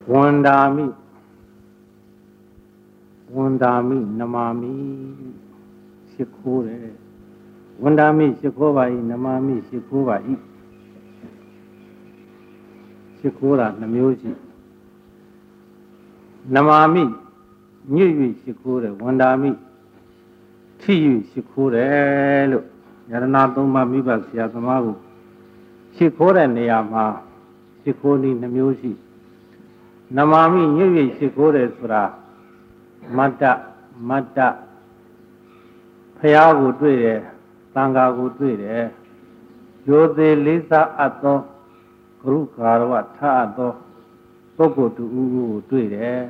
Wandami, Namami, Shikure, Wandami, Shikova, Namami, Shikova, Shikura, Namusi, Namami, New Shikure, Wandami, Tiu Shikure, Yaranatoma Mibas Yatamaru, Shikore Neama, Shikoni Namusi. Namami New Shikore Sura Mata Payagu Dre, Tangagu Dre, Yode Lisa Ato, Grukarwa Tato, Toko to Ugu Dre,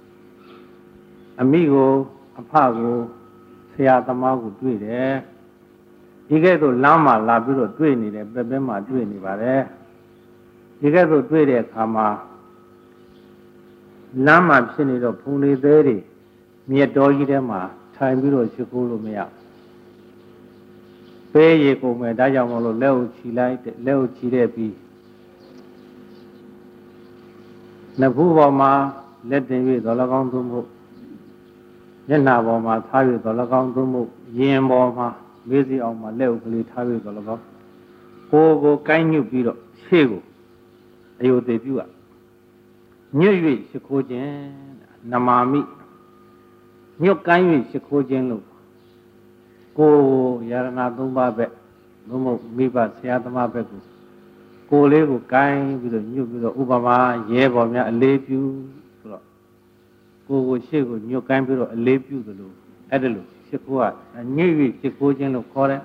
Amigo, Apago, Seatamagu Dre, you get to Lama Laburo Drini, Bebema Drini Bare, you get to Dre Kama. Lama Shinito Puni Deri, Mia Dogi Dema, Time Biro Shikulu Mia. Pay Yeko Medayamolo, Leo Chilite, Leo Chirepi. Nabuva let them be the Lagandumu. Yenaboma, Tavi the Lagandumu, Yemboma, busy on my Leo Tavi the Lagan. Go, can you be the Shigo? You debut. New Shikojan, Namami, New Kanyu Shikojan, Go Yarana Dumba, Numo Miba, Seatama Beku, Go Lego Kain with the new Ubama, Yebomia, a late you, Go Shigo, New Kambiro, a late you, the Lu, Adelu, Shikua, a new Shikojan of Kore.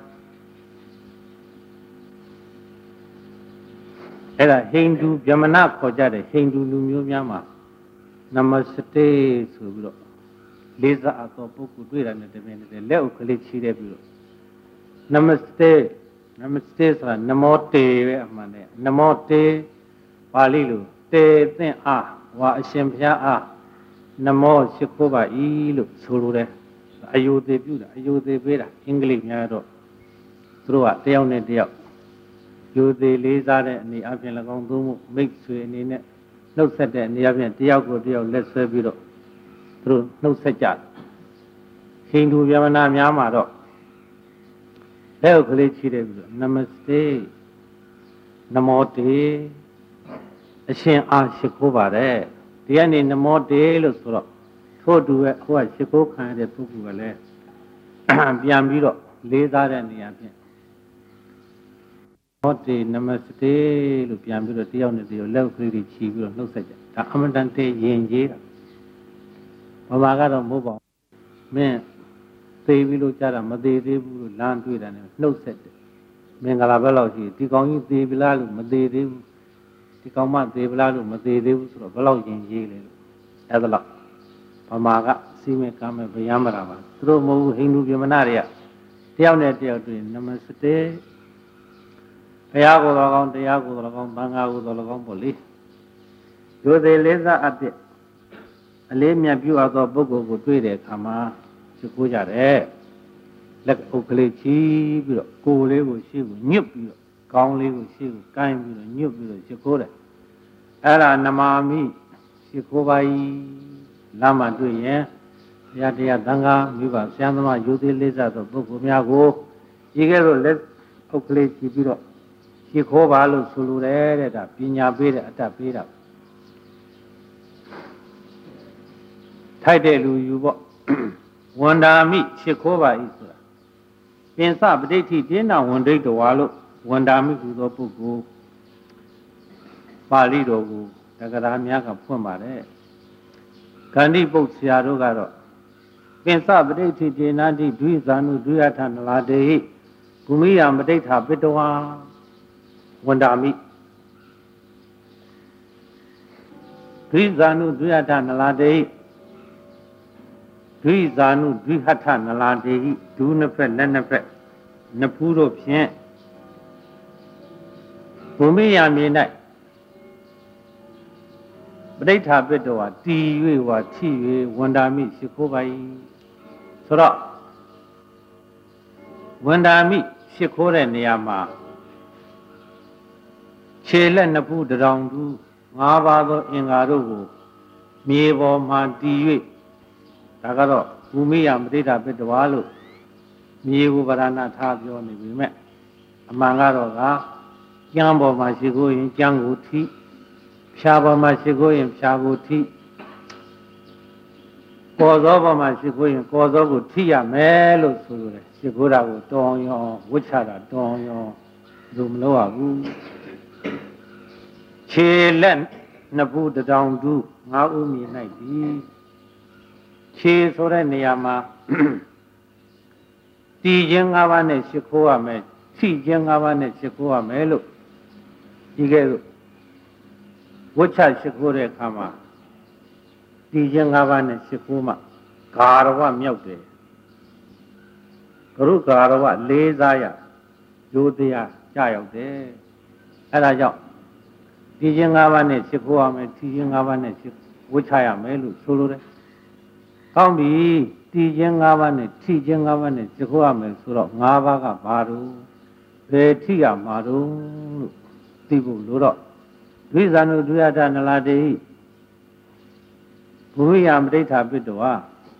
Era Hindu Jamana Kojade, Hindu Lumyama, Namaste Subro, Lisa Atopoku, and the Leo Kalichi Rebulo. Namaste, Namote, Namote, Palilu, Te, Then Wa Shempia Namo Shikoba, Ilu, Surure, Ayu de Buda, Ayu de Veda, English Yado, throughout the only day. You the laser and the Avian Lagondu makes you in it. No set and the Avian Diago deal, let's serve you through no set yard. Hindu Yamana Yamado. Leo Kalichi, Namaste, Namote, a shin Shikoba there. The end in the more day, Lusro. So do it, who are Shiko kind of Tuku, Biambido, laser and the Avian. Namaste, Lupiambu, the only the level pretty cheap, no such. The Amadante Yenji Omagado Mobo. Men, they will Chara, Made, land to it and no set. Mengalabello, Ticong, the Vilalu, Made, Ticoma, the Vilalu, Made, Velo Yenji, as a lot. Pamaga, see me come and Yamarama. Through Mo Hindu Yamanaria. The only day Namaste. Payago Lagon, Tiago Lagon, Bangago Lagon Poli. Do they laser at it? A lemia view out of Bogo would do it, Kama, Shikuja, like Okalechi, Kole, she would nip you, Kongli, she would kind you, nip you, Shikura. Ella Namami, Shikobai, Lama do ye, Yatia Danga, Miva, Sandama, Yudi laser of Bogo Miago, Igero let Okalechi. Shikoba Sulu, Pina Beda, Tapira. Tidelu, you Wanda meet Shikoba is. Pensa, but they dinner one day to Wallo, Wanda meet to the Pugu, Palido, Tagaramiaka Pumare. Kandi boat Siarogaro. Pensa, but they dinner, Duizanu, Duatan, Lade, Gumia, Madeta, Betoa. Wandami Drizanu Duyatan Lade Drizanu Duhatan Lade, Dunafet, Nenafet, Napuro Pien Bumia Midnight Breta Bedoa, Tiwa, Tiwi, Wandami, Shikobai Sora Wandami, Shikore Niama. Chela Napu the round 5 ပါးသောအင်္ဂါတို့ကိုမြေပေါ်မှာတည်၍ဒါကတော့ဘူမိယမတိတာပိတဝါလို့မြေကိုဗရဏထားပြောနေပြီမဲ့အမှန်ကတော့ကကျမ်းပေါ်မှာရှိခိုးရင်ကျမ်းကိုထိဖြာပေါ်မှာရှိခိုးရင်ဖြာကိုထိကောသောပေါ်မှာရှိခိုးရင်ကောသောကိုထိရမယ်လို့ဆိုရတယ်ရှိခိုးတာကိုတောင်းရောဝှချတာတောင်းရောလူမလို့ရဘူးခြေလက်နှစ်ဖူးတောင်တူငါးဦးမြေ၌သည်ခြေဆိုတဲ့နေရာမှာတည်ခြင်း၅ပါးနဲ့ရှိခိုးရမယ်ထိခြင်း၅ပါးနဲ့ရှိခိုးရမယ်လို့ဒီကဲ့သို့ဝှချရှိခိုးတဲ့အခါမှာတည်ခြင်း၅ပါးနဲ့ရှိခိုးမှဂါရဝမြောက်တယ်ဂရုဂါရဝလေးစားရရိုးတရားကြရောက်တယ်အဲဒါကြောင့်တည်ခြင်း၅ပါးနဲ့ရှိခိုးရမယ်ထိခြင်း၅ပါးနဲ့ဝှချရမယ်လို့ဆိုလိုတယ်ကောင်းပြီတည်ခြင်း၅ပါးနဲ့ထိခြင်း၅ပါးနဲ့ရှိခိုးရမယ်ဆိုတော့၅ပါးကဘာလို့ဘယ်ထိရမှာတော့လို့သိဖို့လို့တော့ဒိသနုဒုယထနလာတေဟိဘူရိယမဋိဌာပိတဝါ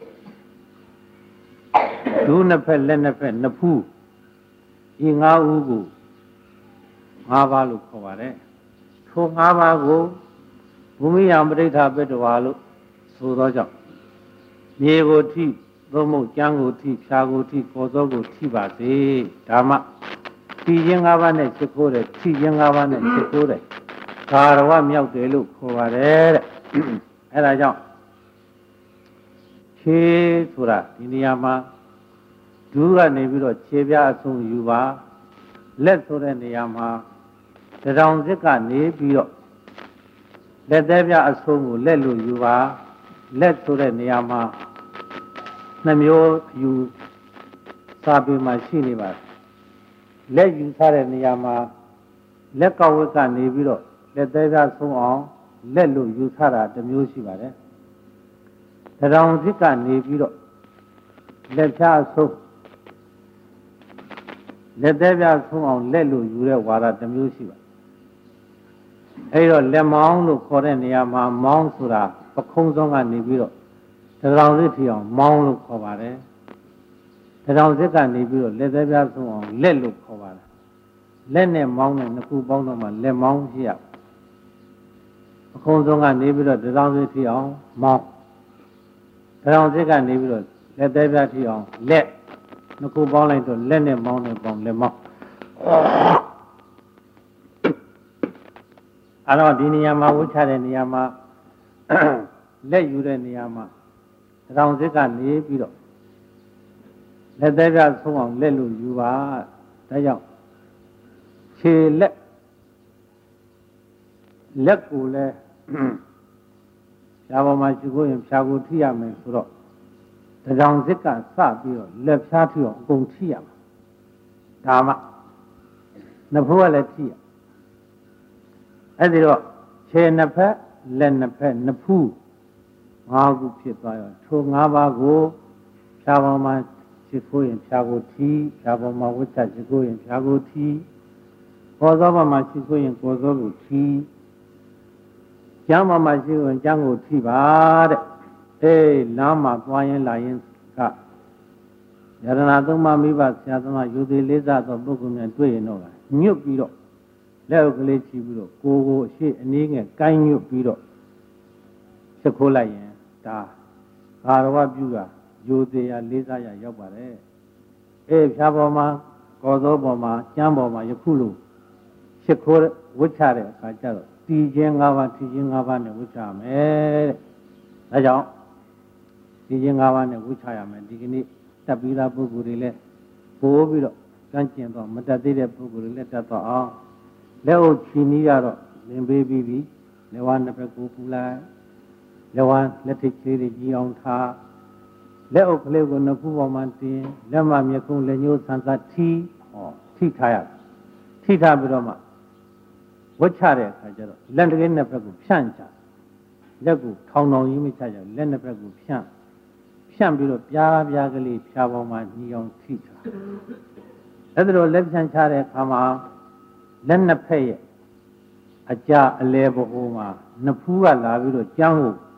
ဒုနှစ်ဖက်လက်နှစ်ဖက်နှစ်ဖူးဤ၅ဦးကို၅ပါးလို့ခေါ်ပါတယ်ထို၅ပါးကိုဘူမိယမဋိဌာပိတဝါလို့ဆိုသောကြောင့်မြေကိုထိသို့မဟုတ်ကျမ်းကိုထိဖြာကိုထိကောသောကိုထိပါစေဒါမှထိခြင်း၅ပါးနဲ့ရှိခိုးတယ်ထိခြင်း၅ပါးနဲ့ရှိခိုးတယ်ဂါရဝမြောက်တယ်လို့ခေါ်ပါတယ်တဲ့အဲဒါကြောင့်ခြေဆိုတာဒီနေရာမှာဒူးကနေပြီးတော့ခြေပြားအဆုံးယူပါလက်ဆိုတဲ့နေရာမှာတောင်စစ်ကနေပြီးတော့လက်သေးပြအဆုံးကိုလက်လို့ယူပါလက်ဆိုတဲ့နေရာမှာနှမျိုးယူစာပေမှာရှိနေပါတယ်လက်ယူထားတဲ့နေရာမှာလက်ကဝက်ကနေပြီးတော့လက်သေးပြဆုံးအောင်လက်လို့ယူထားတာတစ်မျိုးရှိပါတယ်တောင်စစ်ကနေပြီးတော့လက်ဖြားဆုံးလက်သေးပြဆုံးအောင်လက်လို့ယူတဲ့ဝါဒတစ်မျိုးရှိပါတယ်အဲဒီတော့လက်မောင်းလို့ခေါ်တဲ့နေရာမှာမောင်းဆိုတာပခုံးဆုံးကနေပြီးတော့တောင်စစ်ထီအောင်မောင်းလို့ခေါ်ပါတယ်တောင်စစ်ကနေပြီးတော့လက်သေးပြဆုံးအောင်လက်လို့ခေါ်ပါတယ်လက်နဲ့မောင်းနဲ့နှစ်ခုပေါင်းတော့မှလက်မောင်းဖြစ်ရပခုံးဆုံးကနေပြီးတော့တောင်စစ်ထီအောင်မောင်းတောင်စစ်ကနေပြီးတော့လက်သေးပြထီအောင်လက်နှစ်ခုပေါင်းလိုက်တော့လက်နဲ့မောင်းနဲ့ပေါင်းလက်မောင်းအဲ့တော့ဒီနေရာမှာဝှချတဲ့နေရာမှာလက်ယူတဲ့နေရာမှာတောင်စစ်ကနေပြီးတော့လက်သေးပြဆုံးအောင်လက်လို့ယူပါဒါကြောင့်ခြေလက်ကိုလည်းဖြာပေါ်မှာရှိခိုးရင်ဖြာကိုထိရမယ်ဆိုတော့တောင်စစ်ကစပြီးတော့လက်ဖြားထိအောင်အကုန်ထိရမှာဒါမှနှစ်ဖူးကလည်းထိရအဲ့ဒီတော့ခြေနှစ်ဖက်လက်နှစ်ဖက်နှစ်ဖူး၅ခုဖြစ်သွားရောထို၅ပါးကိုဖြာပေါ်မှာရှိခိုးရင်ဖြာကိုထိဖြာပေါ်မှာဝှချရှိခိုးရင်ဖြာကိုထိကောသောပေါ်မှာရှိခိုးရင်ကောသောကိုထိကျမ်းပေါ်မှာရှိခိုးရင်ကျမ်းကိုထိပါတဲ့အေးလမ်းမှာသွားရင်လာရင်ကယရဏသုံးပါးမိဘဆရာသမားယူသည်လေးစားသောပုဂ္ဂိုလ်များတွေ့ရင်တော့ညွတ်ပြီးတော့လက်ဥကလေးချီပြီးတော့ကိုအရှိအနည်းငယ်ကိုင်းညွတ်ပြီးတော့ချက်ခိုးလိုက်ရင်ဒါဂါရဝပြုတာယူသေးရလေးစားရရောက်ပါတယ်အေးဖြာပေါ်မှာကောသောပေါ်မှာကျမ်းပေါ်မှာယခုလိုချက်ခိုးဝှချတဲ့အခါကျတော့တည်ခြင်း၅ပါးထိခြင်း၅ပါးနဲ့ဝှချမယ်တဲ့ဒါကြောင့်တည်ခြင်း၅ပါးနဲ့ဝှချရမယ်ဒီကနေ့တက်ပြီးသားပုဂ္ဂိုလ်တွေလည်းပို့ပြီးတော့ကန့်ကျင်တော့မတက်သေးတဲ့ပုဂ္ဂိုလ်တွေလည်းတက်တော့အောင်လက်အုပ်ချီနီးရတော့လင်ပေးပြီးပြီလက်ဝါးနှစ်ဖက်ကိုပူလိုက်လက်ဝါးလက်ထိပ်ကလေးတွေကြီးအောင်ထားလက်အုပ်ကလေးကိုနှစ်ဖူးပေါ်မှာတင်လက်မမျက်ခုံးလက်ညှိုးဆန်းသာထိထားရထိထားပြီးတော့မှဝှချတဲ့အခါကျတော့လက်တကယ်နှစ်ဖက်ကိုဖြန့်ချလက်ကိုထောင်ထောင်ကြီးမချကြလက်နှစ်ဖက်ကိုဖြန့်ပြီးတော့ပြားကလေးဖြာပေါ်မှာညီအောင်ထိထားအဲ့ဒါတော့လက်ဖြန့်ချတဲ့အခါမှာလက်နှစ်ဖက်ရဲ့အကြအလဲဘိုးမှာနှစ်ဖူးကလာပြီးတော့ကျန်းကိုဖြ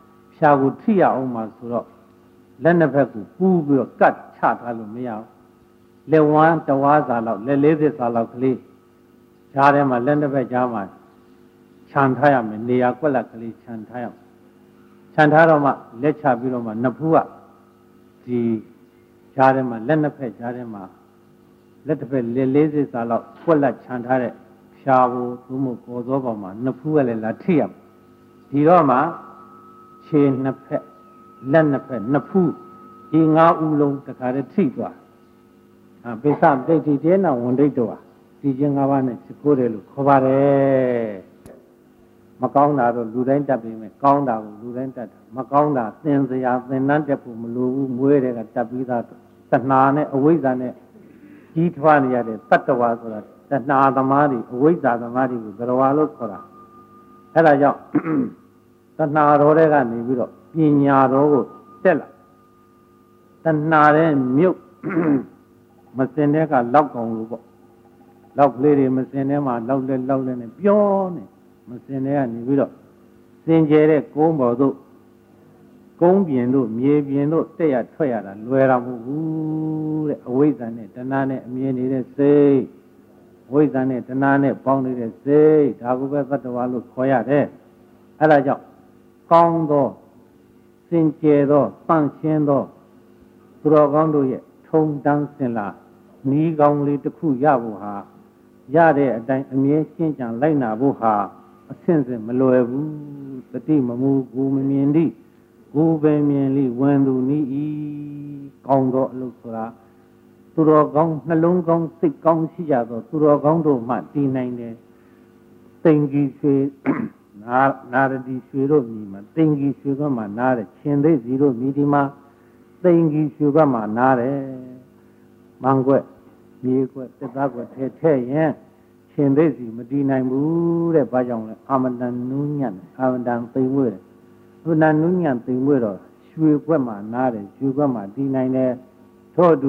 ရှားကိုထိရအောင်မှာဆိုတော့လက်နှစ်ဖက်ကိုပူးပြီးတော့ကတ်ချထားလို့မရဘူးလက်ဝမ်းတဝါစာလောက်လက်လေးသစ်စာလောက်ကလေးဈာထဲမှာလက်နှစ်ဖက်ကြားမှာခြံထားရမယ်နေရာကွက်လက်ကလေးခြံထားရခြံထားတော့မှလက်ချပြီးတော့မှနှစ်ဖူးကဒီဈာထဲမှာလက်နှစ်ဖက်ဈာထဲမှာလက်တစ်ဖက်လက်လေးသစ်စာလောက်ကွက်လက်ခြံထားတဲ့ဖြာဘူးသို့မဟုတ်ပေါ်သောပေါ်မှာနှစ်ဖူးကလည်းလာထိရဒီတော့မှခြေနှစ်ဖက်လက်နှစ်ဖက်နှစ်ဖူးဒီငါးဦးလုံးတခါတည်းထိသွားပိဿဒိဋ္ဌိတေနဝန္ဒိတောဟာဒီခြင်း၅ပါးနဲ့ရှိခိုးတယ်လို့ခေါ်ပါတယ်မကောင်းတာတော့လူတိုင်းတတ်ပြီးမယ်ကောင်းတာကိုလူတိုင်းတတ်တာမကောင်းတာသင်စရာသင်တန်းတက်ဖို့မလိုဘူးမွေးတဲ့ကတတ်ပြီးသားတဏှာနဲ့အဝိဇ္ဇာနဲ့ကြီးထွားနေရတဲ့တတ္တဝါဆိုတာတဏှာသမားတွေအဝိဇ္ဇာသမားတွေကိုသရဝါလို့ခေါ်တာအဲ့ဒါကြောင့်တဏှာတော်တွေကနေပြီးတော့ပညာတော်ကိုတက်လာတဏှာတဲ့မြုပ်မစင်တဲ့ကလောက်ကောင်လို့ပေါ့လောက်ကလေးတွေမစင်တဲ့မှာလောက်လဲနဲ့ပြောနေမစင်တဲ့ကနေပြီးတော့စင်ကြဲတဲ့ကုန်းပေါ်သို့ကုန်းပြင်တို့မြေပြင်တို့တက်ရထွက်ရတာလွယ်တာမဟုတ်ဘူးတဲ့အဝိဇ္ဇာနဲ့တဏှာနဲ့အမြင်နေတဲ့စိတ်ဝိဇ္ဇာနဲ့တဏှာနဲ့ပေါင်းနေတဲ့စိတ်ဒါကိုပဲသတ္တဝါလို့ခေါ်ရတယ်အဲ့ဒါကြောင့်ကောင်းသောစင်ကြဲသောပန့်ရှင်းသောသူတော်ကောင်းတို့ရဲ့ထုံတန်းစင်လာနီးကောင်းလေးတစ်ခုရဖို့ဟာရတဲ့အတိုင်းအမြဲရှင်းကြံလိုက်နာဖို့ဟာအဆင့်ဆင့်မလွယ်ဘူးတတိမမူကိုမမြင်သည့်ကိုယ်ပဲမြင်လိဝန်သူနီးဤကောင်းသောအလုပ်ဆိုတာသူတော်ကောင်းနှလုံးကောင်းစိတ်ကောင်းရှိကြသောသူတော်ကောင်းတို့မှတည်နိုင်တယ်တိမ်ကြီးရွှေနာရတိရွှေတို့မြည်မှာတိမ်ကြီးရွှေကမှနားတယ်ရှင်သိစီတို့မြည်ဒီမှာတိမ်ကြီးရွှေကမှနားတယ်မန်ကွက်မြေကွက်တက်သားကွက်ထဲရင်ရှင်သိစီမတည်နိုင်ဘူးတဲ့ဘာကြောင့်လဲအာမတန်နူးညံ့အာမတန်သိမ်မွေ့တယ်ဘုနာနူးညံ့သိမ်မွေ့တော့ရွှေကွက်မှနားတယ်ရွှေကွက်မှတည်နိုင်တယ်ထို့အတူ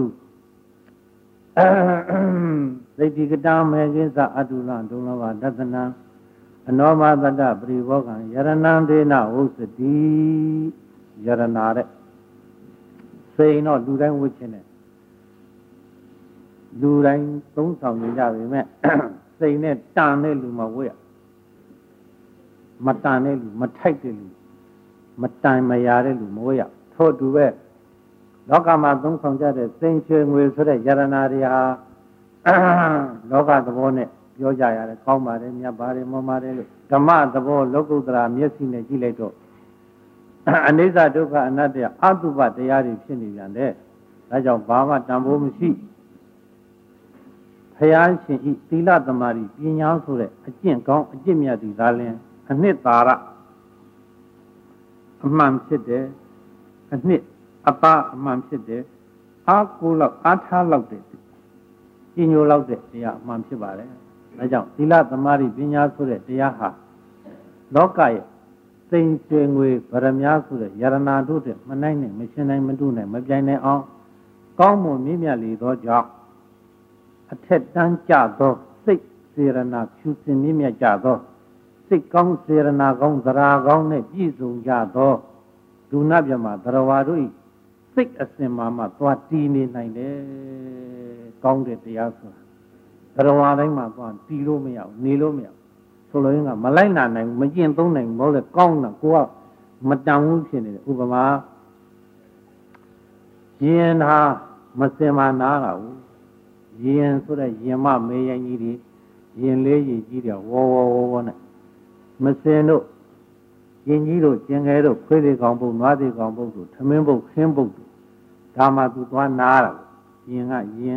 သိတိကတာမေကိစ္စအတုလဒုလဘဒသနံအနောမတတပရိဘောကံယရဏံဒေနဝုစတိယရဏတဲ့စိန်တော့လူတိုင်းဝှချင်းတယ်လူတိုင်းသုံးဆောင်နေကြပြီမဲ့စိန်နဲ့တန်တဲ့လူမဝှရမတန်တဲ့လူမထိုက်တဲ့လူမတန်မရတဲ့လူမဝှရထို့အတူပဲလောကမှာသုံးဆောင်ကြတဲ့စိန်ချွေငွေဆိုတဲ့ယရဏတွေဟာလောကသဘောနဲ့ပြောကြရတယ်ကောင်းပါတယ်မြတ်ပါတယ်မွန်ပါတယ်လို့ဓမ္မသဘောလောကုတ္တရာမျက်စိနဲ့ကြည့်လိုက်တော့အနိစ္စဒုက္ခအနတ္တအတုပတရားတွေဖြစ်နေပြန်တယ်ဒါကြောင့်ဘာမှတန်ဖိုးမရှိဘုရားရှင်ဤသီလသမารိပညာဆိုတဲ့အကျင့်ကောင်းအကျင့်မြတ်ဒီသာလင်အနှစ်သာရအမှန်ဖြစ်တယ်အနှစ်အပအမှန်ဖြစ်တယ်အားကိုးလောက်အားထားလောက်တဲ့ပြညိုလောက်တဲ့တရားအမှန်ဖြစ်ပါတယ်ဒါကြောင့်သီလသမารိပညာဆိုတဲ့တရားဟာလောကရဲ့စိန်ရွှေငွေဗရမ ्या ဆိုတဲ့ယရနာတို့တဲ့မနိုင်နဲ့မရှင်နိုင်မတုနိုင်မပြိုင်နိုင်အောင်ကောင်းမွန်မြင့်မြတ်လေသောကြောင့်အထက်တန်းကြသောစိတ်စေရနာဖြူစင်မြင့်မြတ်ကြသောစိတ်ကောင်းစေရနာကောင်းသရာကောင်းနဲ့ပြည့်စုံကြသောဒုနဗျမသရဝါတို့၏စိတ်အစဉ်မှသွားတည်နေနိုင်တယ်ကောင်းတဲ့တရားဆိုတာသရဝါတိုင်းမှာသွားတည်လို့မရဘူးနေလို့မရဘူးဆိုလိုရင်းကမလိုက်နာနိုင်မကျင့်သုံးနိုင်ဘောလေကောင်းတာကိုကမတန်ဘူးဖြစ်နေတယ်ဥပမာရင်ဟာမစင်မနာတာဘူးရင်ဆိုတဲ့ရင်မမေးရင်ကြီးတွေရင်လေးကြီးကြီးတယ်ဝေါနဲ့မစင်တို့ရင်ကြီးတို့ကျင်ငယ်တို့ခွေးတွေကောင်ပုတ်နွားတွေကောင်ပုတ်တို့ထမင်းပုတ်ခင်းပုတ်တို့ဒါမှသူသွားနာတာရင်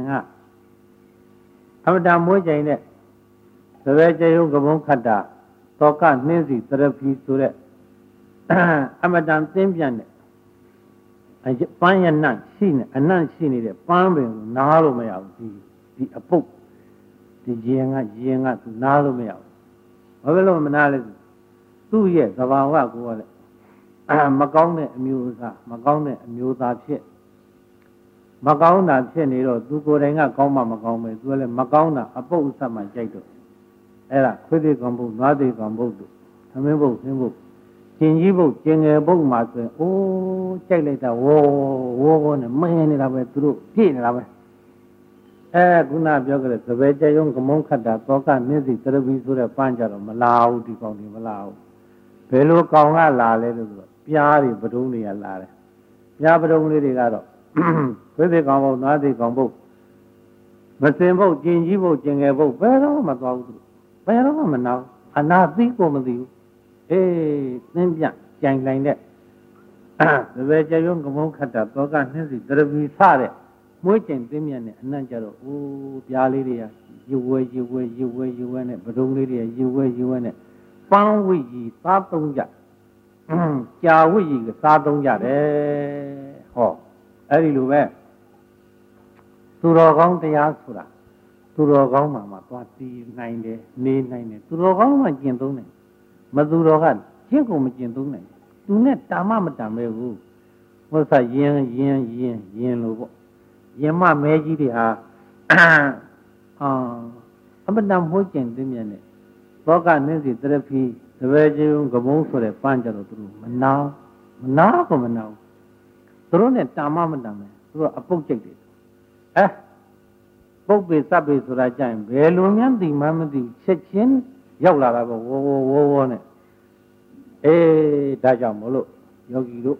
ကအမတန်မွေးကြိမ်တဲ့သဘဲကျေယုကဘုံခတ်တာတောကနှင်းစီသရဖီဆိုတဲ့အမတန်သင်းပြန်တဲ့ပန်းရနံ့ရှိနေအနံ့ရှိနေတဲ့ပန်းပင်ကိုနားလို့မရဘူးဒီအပုတ်ဒီရင်ကသူနားလို့မရဘူးဘာဖြစ်လို့မနာလဲသူ့ရဲ့သဘာဝကိုကလည်းမကောင်းတဲ့အမျိုးအစားမကောင်းတဲ့အမျိုးသားဖြစ်မကောင်းတာဖြစ်နေတော့သူကိုယ်တိုင်ကကောင်းမှမကောင်းပဲသူကလည်းမကောင်းတာအပုတ်အဆက်မှကြိုက်တော့အဲ့ဒါခွေးသေးကောင်ပုတ်နွားသေးကောင်ပုတ်တို့သမင်းပုတ်ခင်းပုတ်ကျင်ကြီးဘုတ်ကျင်ငယ်ဘုတ်မှာဆိုရင်အိုးကြိုက်လိုက်တာဝေါ်နဲ့မင်းနေတာပဲသူတို့ပြည့်နေတာပဲခုနပြောကြတဲ့သဘဲကြယုံကမုန်းခတ်တာသောကနင်းစီတရပီဆိုတဲ့ပန်းကြတော့မလာဘူးဒီကောင်တွေမလာဘူးဘယ်လိုကောင်ကလာလဲလို့ဆိုတော့ပြားတွေပဒုံးတွေကလာတယ်ပြားပဒုံးလေးတွေကတော့ဝိသေကောင်ဘုတ်နွားသေကောင်ဘုတ်မစင်ဘုတ်ကျင်ကြီးဘုတ်ကျင်ငယ်ဘုတ်ဘယ်တော့မှမသွားဘူးသူဘယ်တော့မှမနာဘူးအနာသိကိုမသိဘူးသင်းပြကြိုင်လိုက်တဲ့သဘဲကြယုံကမုန်းခတ်တာသောကနင်းစီတရပီစတဲ့မွေးကျင်သိမြတ်နဲ့အနံ့ကြတော့အိုးပြားလေးတွေကရွဝဲနဲ့ပဒုံးလေးတွေကရွဝဲနဲ့ပန်းဝိကြီးစားသုံးကြကြာဝိကြီးကစားသုံးကြတယ်ဟောအဲ့ဒီလိုပဲသူတော်ကောင်းတရားဆိုတာသူတော်ကောင်းမှသွားတည်နိုင်တယ်နေနိုင်တယ်သူတော်ကောင်းမှကျင့်သုံးတယ်မသူတော်ကကျင့်ကုန်မကျင့်သုံးနိုင်သူနဲ့တာမမတန်ပဲဘူးဟောစားရင်လို့ပေါ့ရင်မမဲကြီးတွေဟာအမတန်မိုးကျင်သိမြတ်နဲ့သောကနင်းစီတရဖီတပည့်ချင်းကမုံဆိုတဲ့ပန်းကြတော့သူတို့မနာကိုမနာဘူးသူတို့နဲ့တာမမတန်ပဲသူတို့အပုတ်ကြိတ်တယ်ပုတ်ပေစပ်ပေဆိုတာကြရင်ဘယ်လိုမှသိမှမသိချက်ချင်းရောက်လာတာပေါ့ဝေါနဲ့ဒါကြောင့်မလို့ယောဂီတို့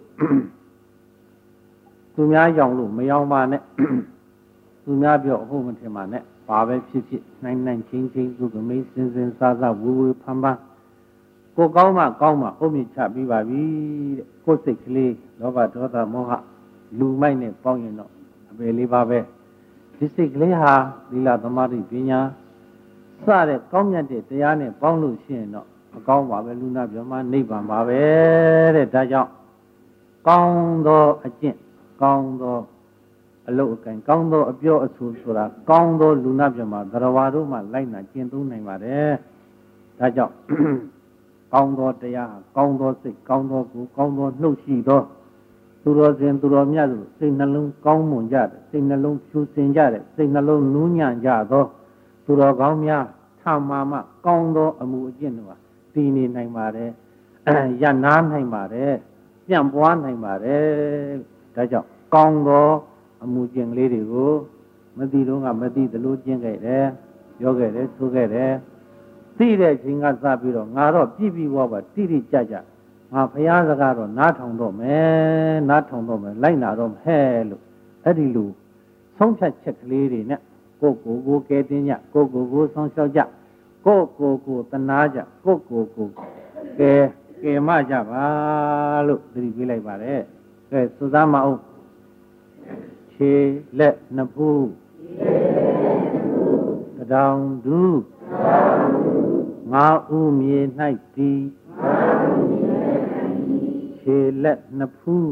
သူများရောင်လို့မရောင်ပါနဲ့သူများပြောအဟုတ်မထင်ပါနဲ့ဘာပဲဖြစ်နိုင်ချင်းသူကမေးစင်စားဝေဖန်ကိုကောင်းမှအုတ်မြစ်ချပြီးပါပြီတဲ့ကိုယ်စိတ်ကလေးလောဘဒေါသမောဟလူမိုက်နဲ့ပေါင်းရင်တော့အပယ်လေးပါပဲဒီစိတ်ကလေးဟာသီလသမာဓိပညာစတဲ့ကောင်းမြတ်တဲ့တရားနဲ့ပေါင်းလို့ရှိရင်တော့အကောင်းပါပဲလူနာပြောမှနိဗ္ဗာန်ပါပဲတဲ့ဒါကြောင့်ကောင်းသောအကျင့်ကောင်းသောအလုပ်အကံကောင်းသောအပြောအဆိုဆိုတာကောင်းသောလူနာပြမှာသရဝါတို့မှလိုက်နာကျင့်သုံးနိုင်ပါတယ်ဒါကြောင့်ကောင်းသောတရားကောင်းသောစိတ်ကောင်းသောကိုယ်ကောင်းသောနှုတ်ရှိသောသူတော်စင်သူတော်မြတ်တို့စိတ်နှလုံးကောင်းမွန်ကြတယ်စိတ်နှလုံးဖြူစင်ကြတယ်စိတ်နှလုံးနူးညံ့ကြသောသူတော်ကောင်းများထာမကောင်းသောအမှုအကျင့်တို့ဟာတည်နေနိုင်ပါတယ်ရနာနိုင်ပါတယ်ပြန့်ပွားနိုင်ပါတယ်ဒါကြောင့်ကောင်းသောအမှုကျင့်ကလေးတွေကိုမသိတော့ကမသိသလိုကျင့်ခဲ့တယ်ပြောခဲ့တယ်ဆိုခဲ့တယ်သိတဲ့အချိန်ကစပြီးတော့ငါတော့ပြည့်ဝပါတိတိကျကျငါဘုရားစကားတော့နားထောင်တော့မယ်လိုက်နာတော့ဟဲ့လို့အဲ့ဒီလိုဆုံးဖြတ်ချက်ကလေးတွေနဲ့ကိုကဲတင်ကြကိုဆောင်းလျှောက်ကြကိုတနာကြကိုကဲမကြပါလို့သတိပေးလိုက်ပါတယ်ကဲသုသားမအောင်ခြေလက်နှစ်ဖူးတောင်ဒူငါဥမြေ၌တည်ခြေလက်နှစ်ဖူး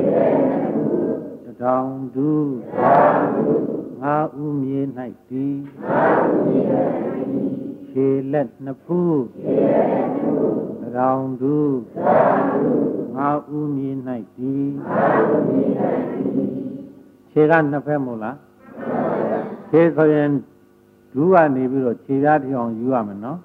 တောင်ဒူငါဥမြေ၌တည်ခြေလက်နှစ်ဖူးတောင်ဒူငါဥမြေ၌တည်ခြေကနှစ်ဖက်မို့လားခြေဆိုရင်ဒူးကနေပြီးတော့ခြေသားထီအောင်ယူရမယ်နော်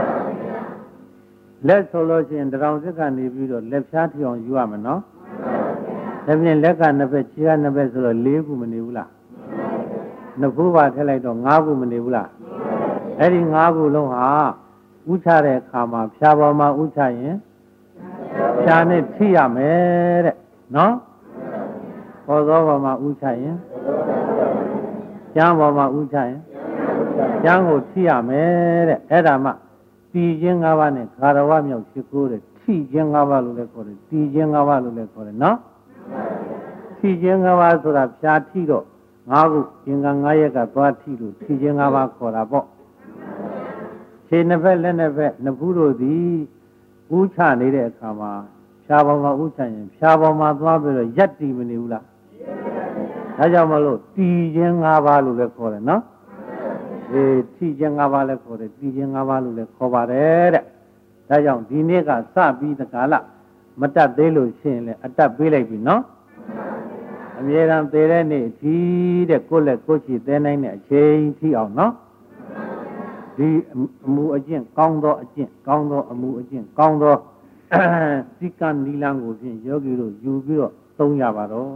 လက်ဆိုလို့ရှိရင်တောင်စစ်ကနေပြီးတော့လက်ဖြားထီအောင်ယူရမယ်နော်ဒါဖြင့်လက်ကနှစ်ဖက်ခြေကနှစ်ဖက်ဆိုတော့၄ခုမနေဘူးလားနှစ်ခုပါထည့်လိုက်တော့၅ခုမနေဘူးလားအဲ့ဒီ၅ခုလုံးဟာဥချတဲ့အခါမှာဖြာပေါ်မှာဥချရင်ဖြာနဲ့ထိရမယ်တဲ့နော်ပေါ်သောပေါ်မှာဥချရင်ကျမ်းပေါ်မှာဥချရင်ကျမ်းကိုထိရမယ်တဲ့အဲ့ဒါမှတည်ခြင်း၅ပါးနဲ့ဂါရဝမြောက်ရှိခိုးတဲ့ထိခြင်း၅ပါးလို့လည်းခေါ်တယ်တည်ခြင်း၅ပါးလို့လည်းခေါ်တယ်နော်ထိခြင်း၅ပါးဆိုတာဖြာထိတော့၅ခုသင်္ကန်း၅ရက်ကသွားထိလို့ထိခြင်း၅ပါးခေါ်တာပေါ့ခြေနှစ်ဖက်လက်နှစ်ဖက်နှစ်ဖူးတို့သည်ဥချနေတဲ့အခါမှာဖြာပေါ်မှာဥချရင်ဖြာပေါ်မှာသွားပြီးတော့ရက်တည်မနေဘူးလားဒါကြောင့်မလို့တည်ခြင်း၅ပါးလို့လည်းခေါ်တယ်နော်ထိခြင်း၅ပါးလည်းခေါ်တယ်တည်ခြင်း၅ပါးလို့လည်းခေါ်ပါတယ်တဲ့ဒါကြောင့်ဒီနေ့ကစပြီးတကားလားမတတ်သေးလို့ရှိရင်လည်းအတတ်ပေးလိုက်ပြီနော်အမြဲတမ်းသေးတဲ့နေ့အထိတဲ့ကိုယ့်လက်ကိုယ်ချီသေးနိုင်တဲ့အချိန်ထိအောင်နော်ဒီအမှုအကျင့်ကောင်းသောအကျင့်ကောင်းသောအမှုအကျင့်ကောင်းသောစီကံနီလန်းကိုဖြင့်ယောဂီတို့ယူပြီးတော့သုံးကြပါတော့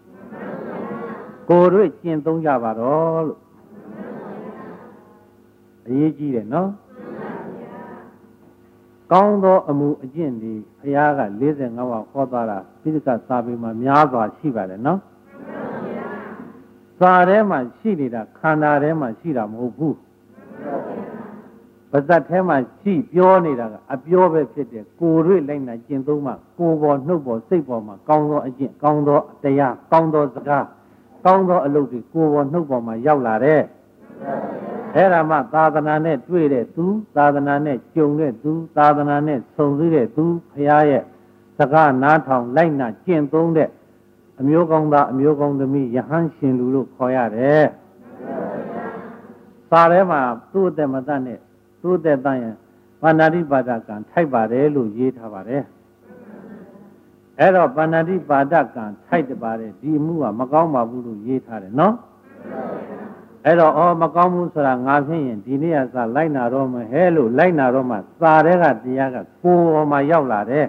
ကိုယ်တို့ကျင့်သုံးကြပါတော့လို့အရေးကြီးတယ်နော်ကောင်းသောအမှုအကျင့်ဒီဘုရားက45ဝဟောသွားတာပိဋကစာပေမှာများစွာရှိပါတယ်နော်စာထဲမှာရှိနေတာခန္ဓာထဲမှာရှိတာမဟုတ်ဘူးပါဇတ်ထဲမှာရှိပြောနေတာကအပြောပဲဖြစ်တယ်ကိုယ်တွေ့လိုက်နာကျင့်သုံးမှကိုယ်ပေါ်နှုတ်ပေါ်စိတ်ပေါ်မှာကောင်းသောအကျင့်ကောင်းသောတရားကောင်းသောစကားကောင်းသောအလုပ်တွေကိုယ်ပေါ်နှုတ်ပေါ်မှာရောက်လာတယ်အဲ့ဒါမှသာသနာနဲ့တွေ့တဲ့သူသာသနာနဲ့ကြုံတဲ့သူသာသနာနဲ့ဆုံစည်းတဲ့သူဘုရားရဲ့စကားနားထောင်လိုက်နာကျင့်သုံးတဲ့အမျိုးကောင်းသားအမျိုးကောင်းသမီးယဟန်ရှင်လူလို့ခေါ်ရတယ်စာထဲမှာသူ့အသက်မတတ်နဲ့သူ့အသက်တတ်ရင်ပါဏာတိပါဒကံထိုက်ပါတယ်လို့ရေးထားပါတယ်အဲ့တော့ပါဏာတိပါဒကံထိုက်တပါတယ်ဒီအမှုကမကောင်းပါဘူးလို့ရေးထားတယ်နော်အဲ့တော့မကောင်းဘူးဆိုတာငါဖြစ်ရင်ဒီနေ့ကစလိုက်နာတော့မဟဲလို့လိုက်နာတော့မှစာထဲကတရားကကိုယ်ပေါ်မှာရောက်လာတယ်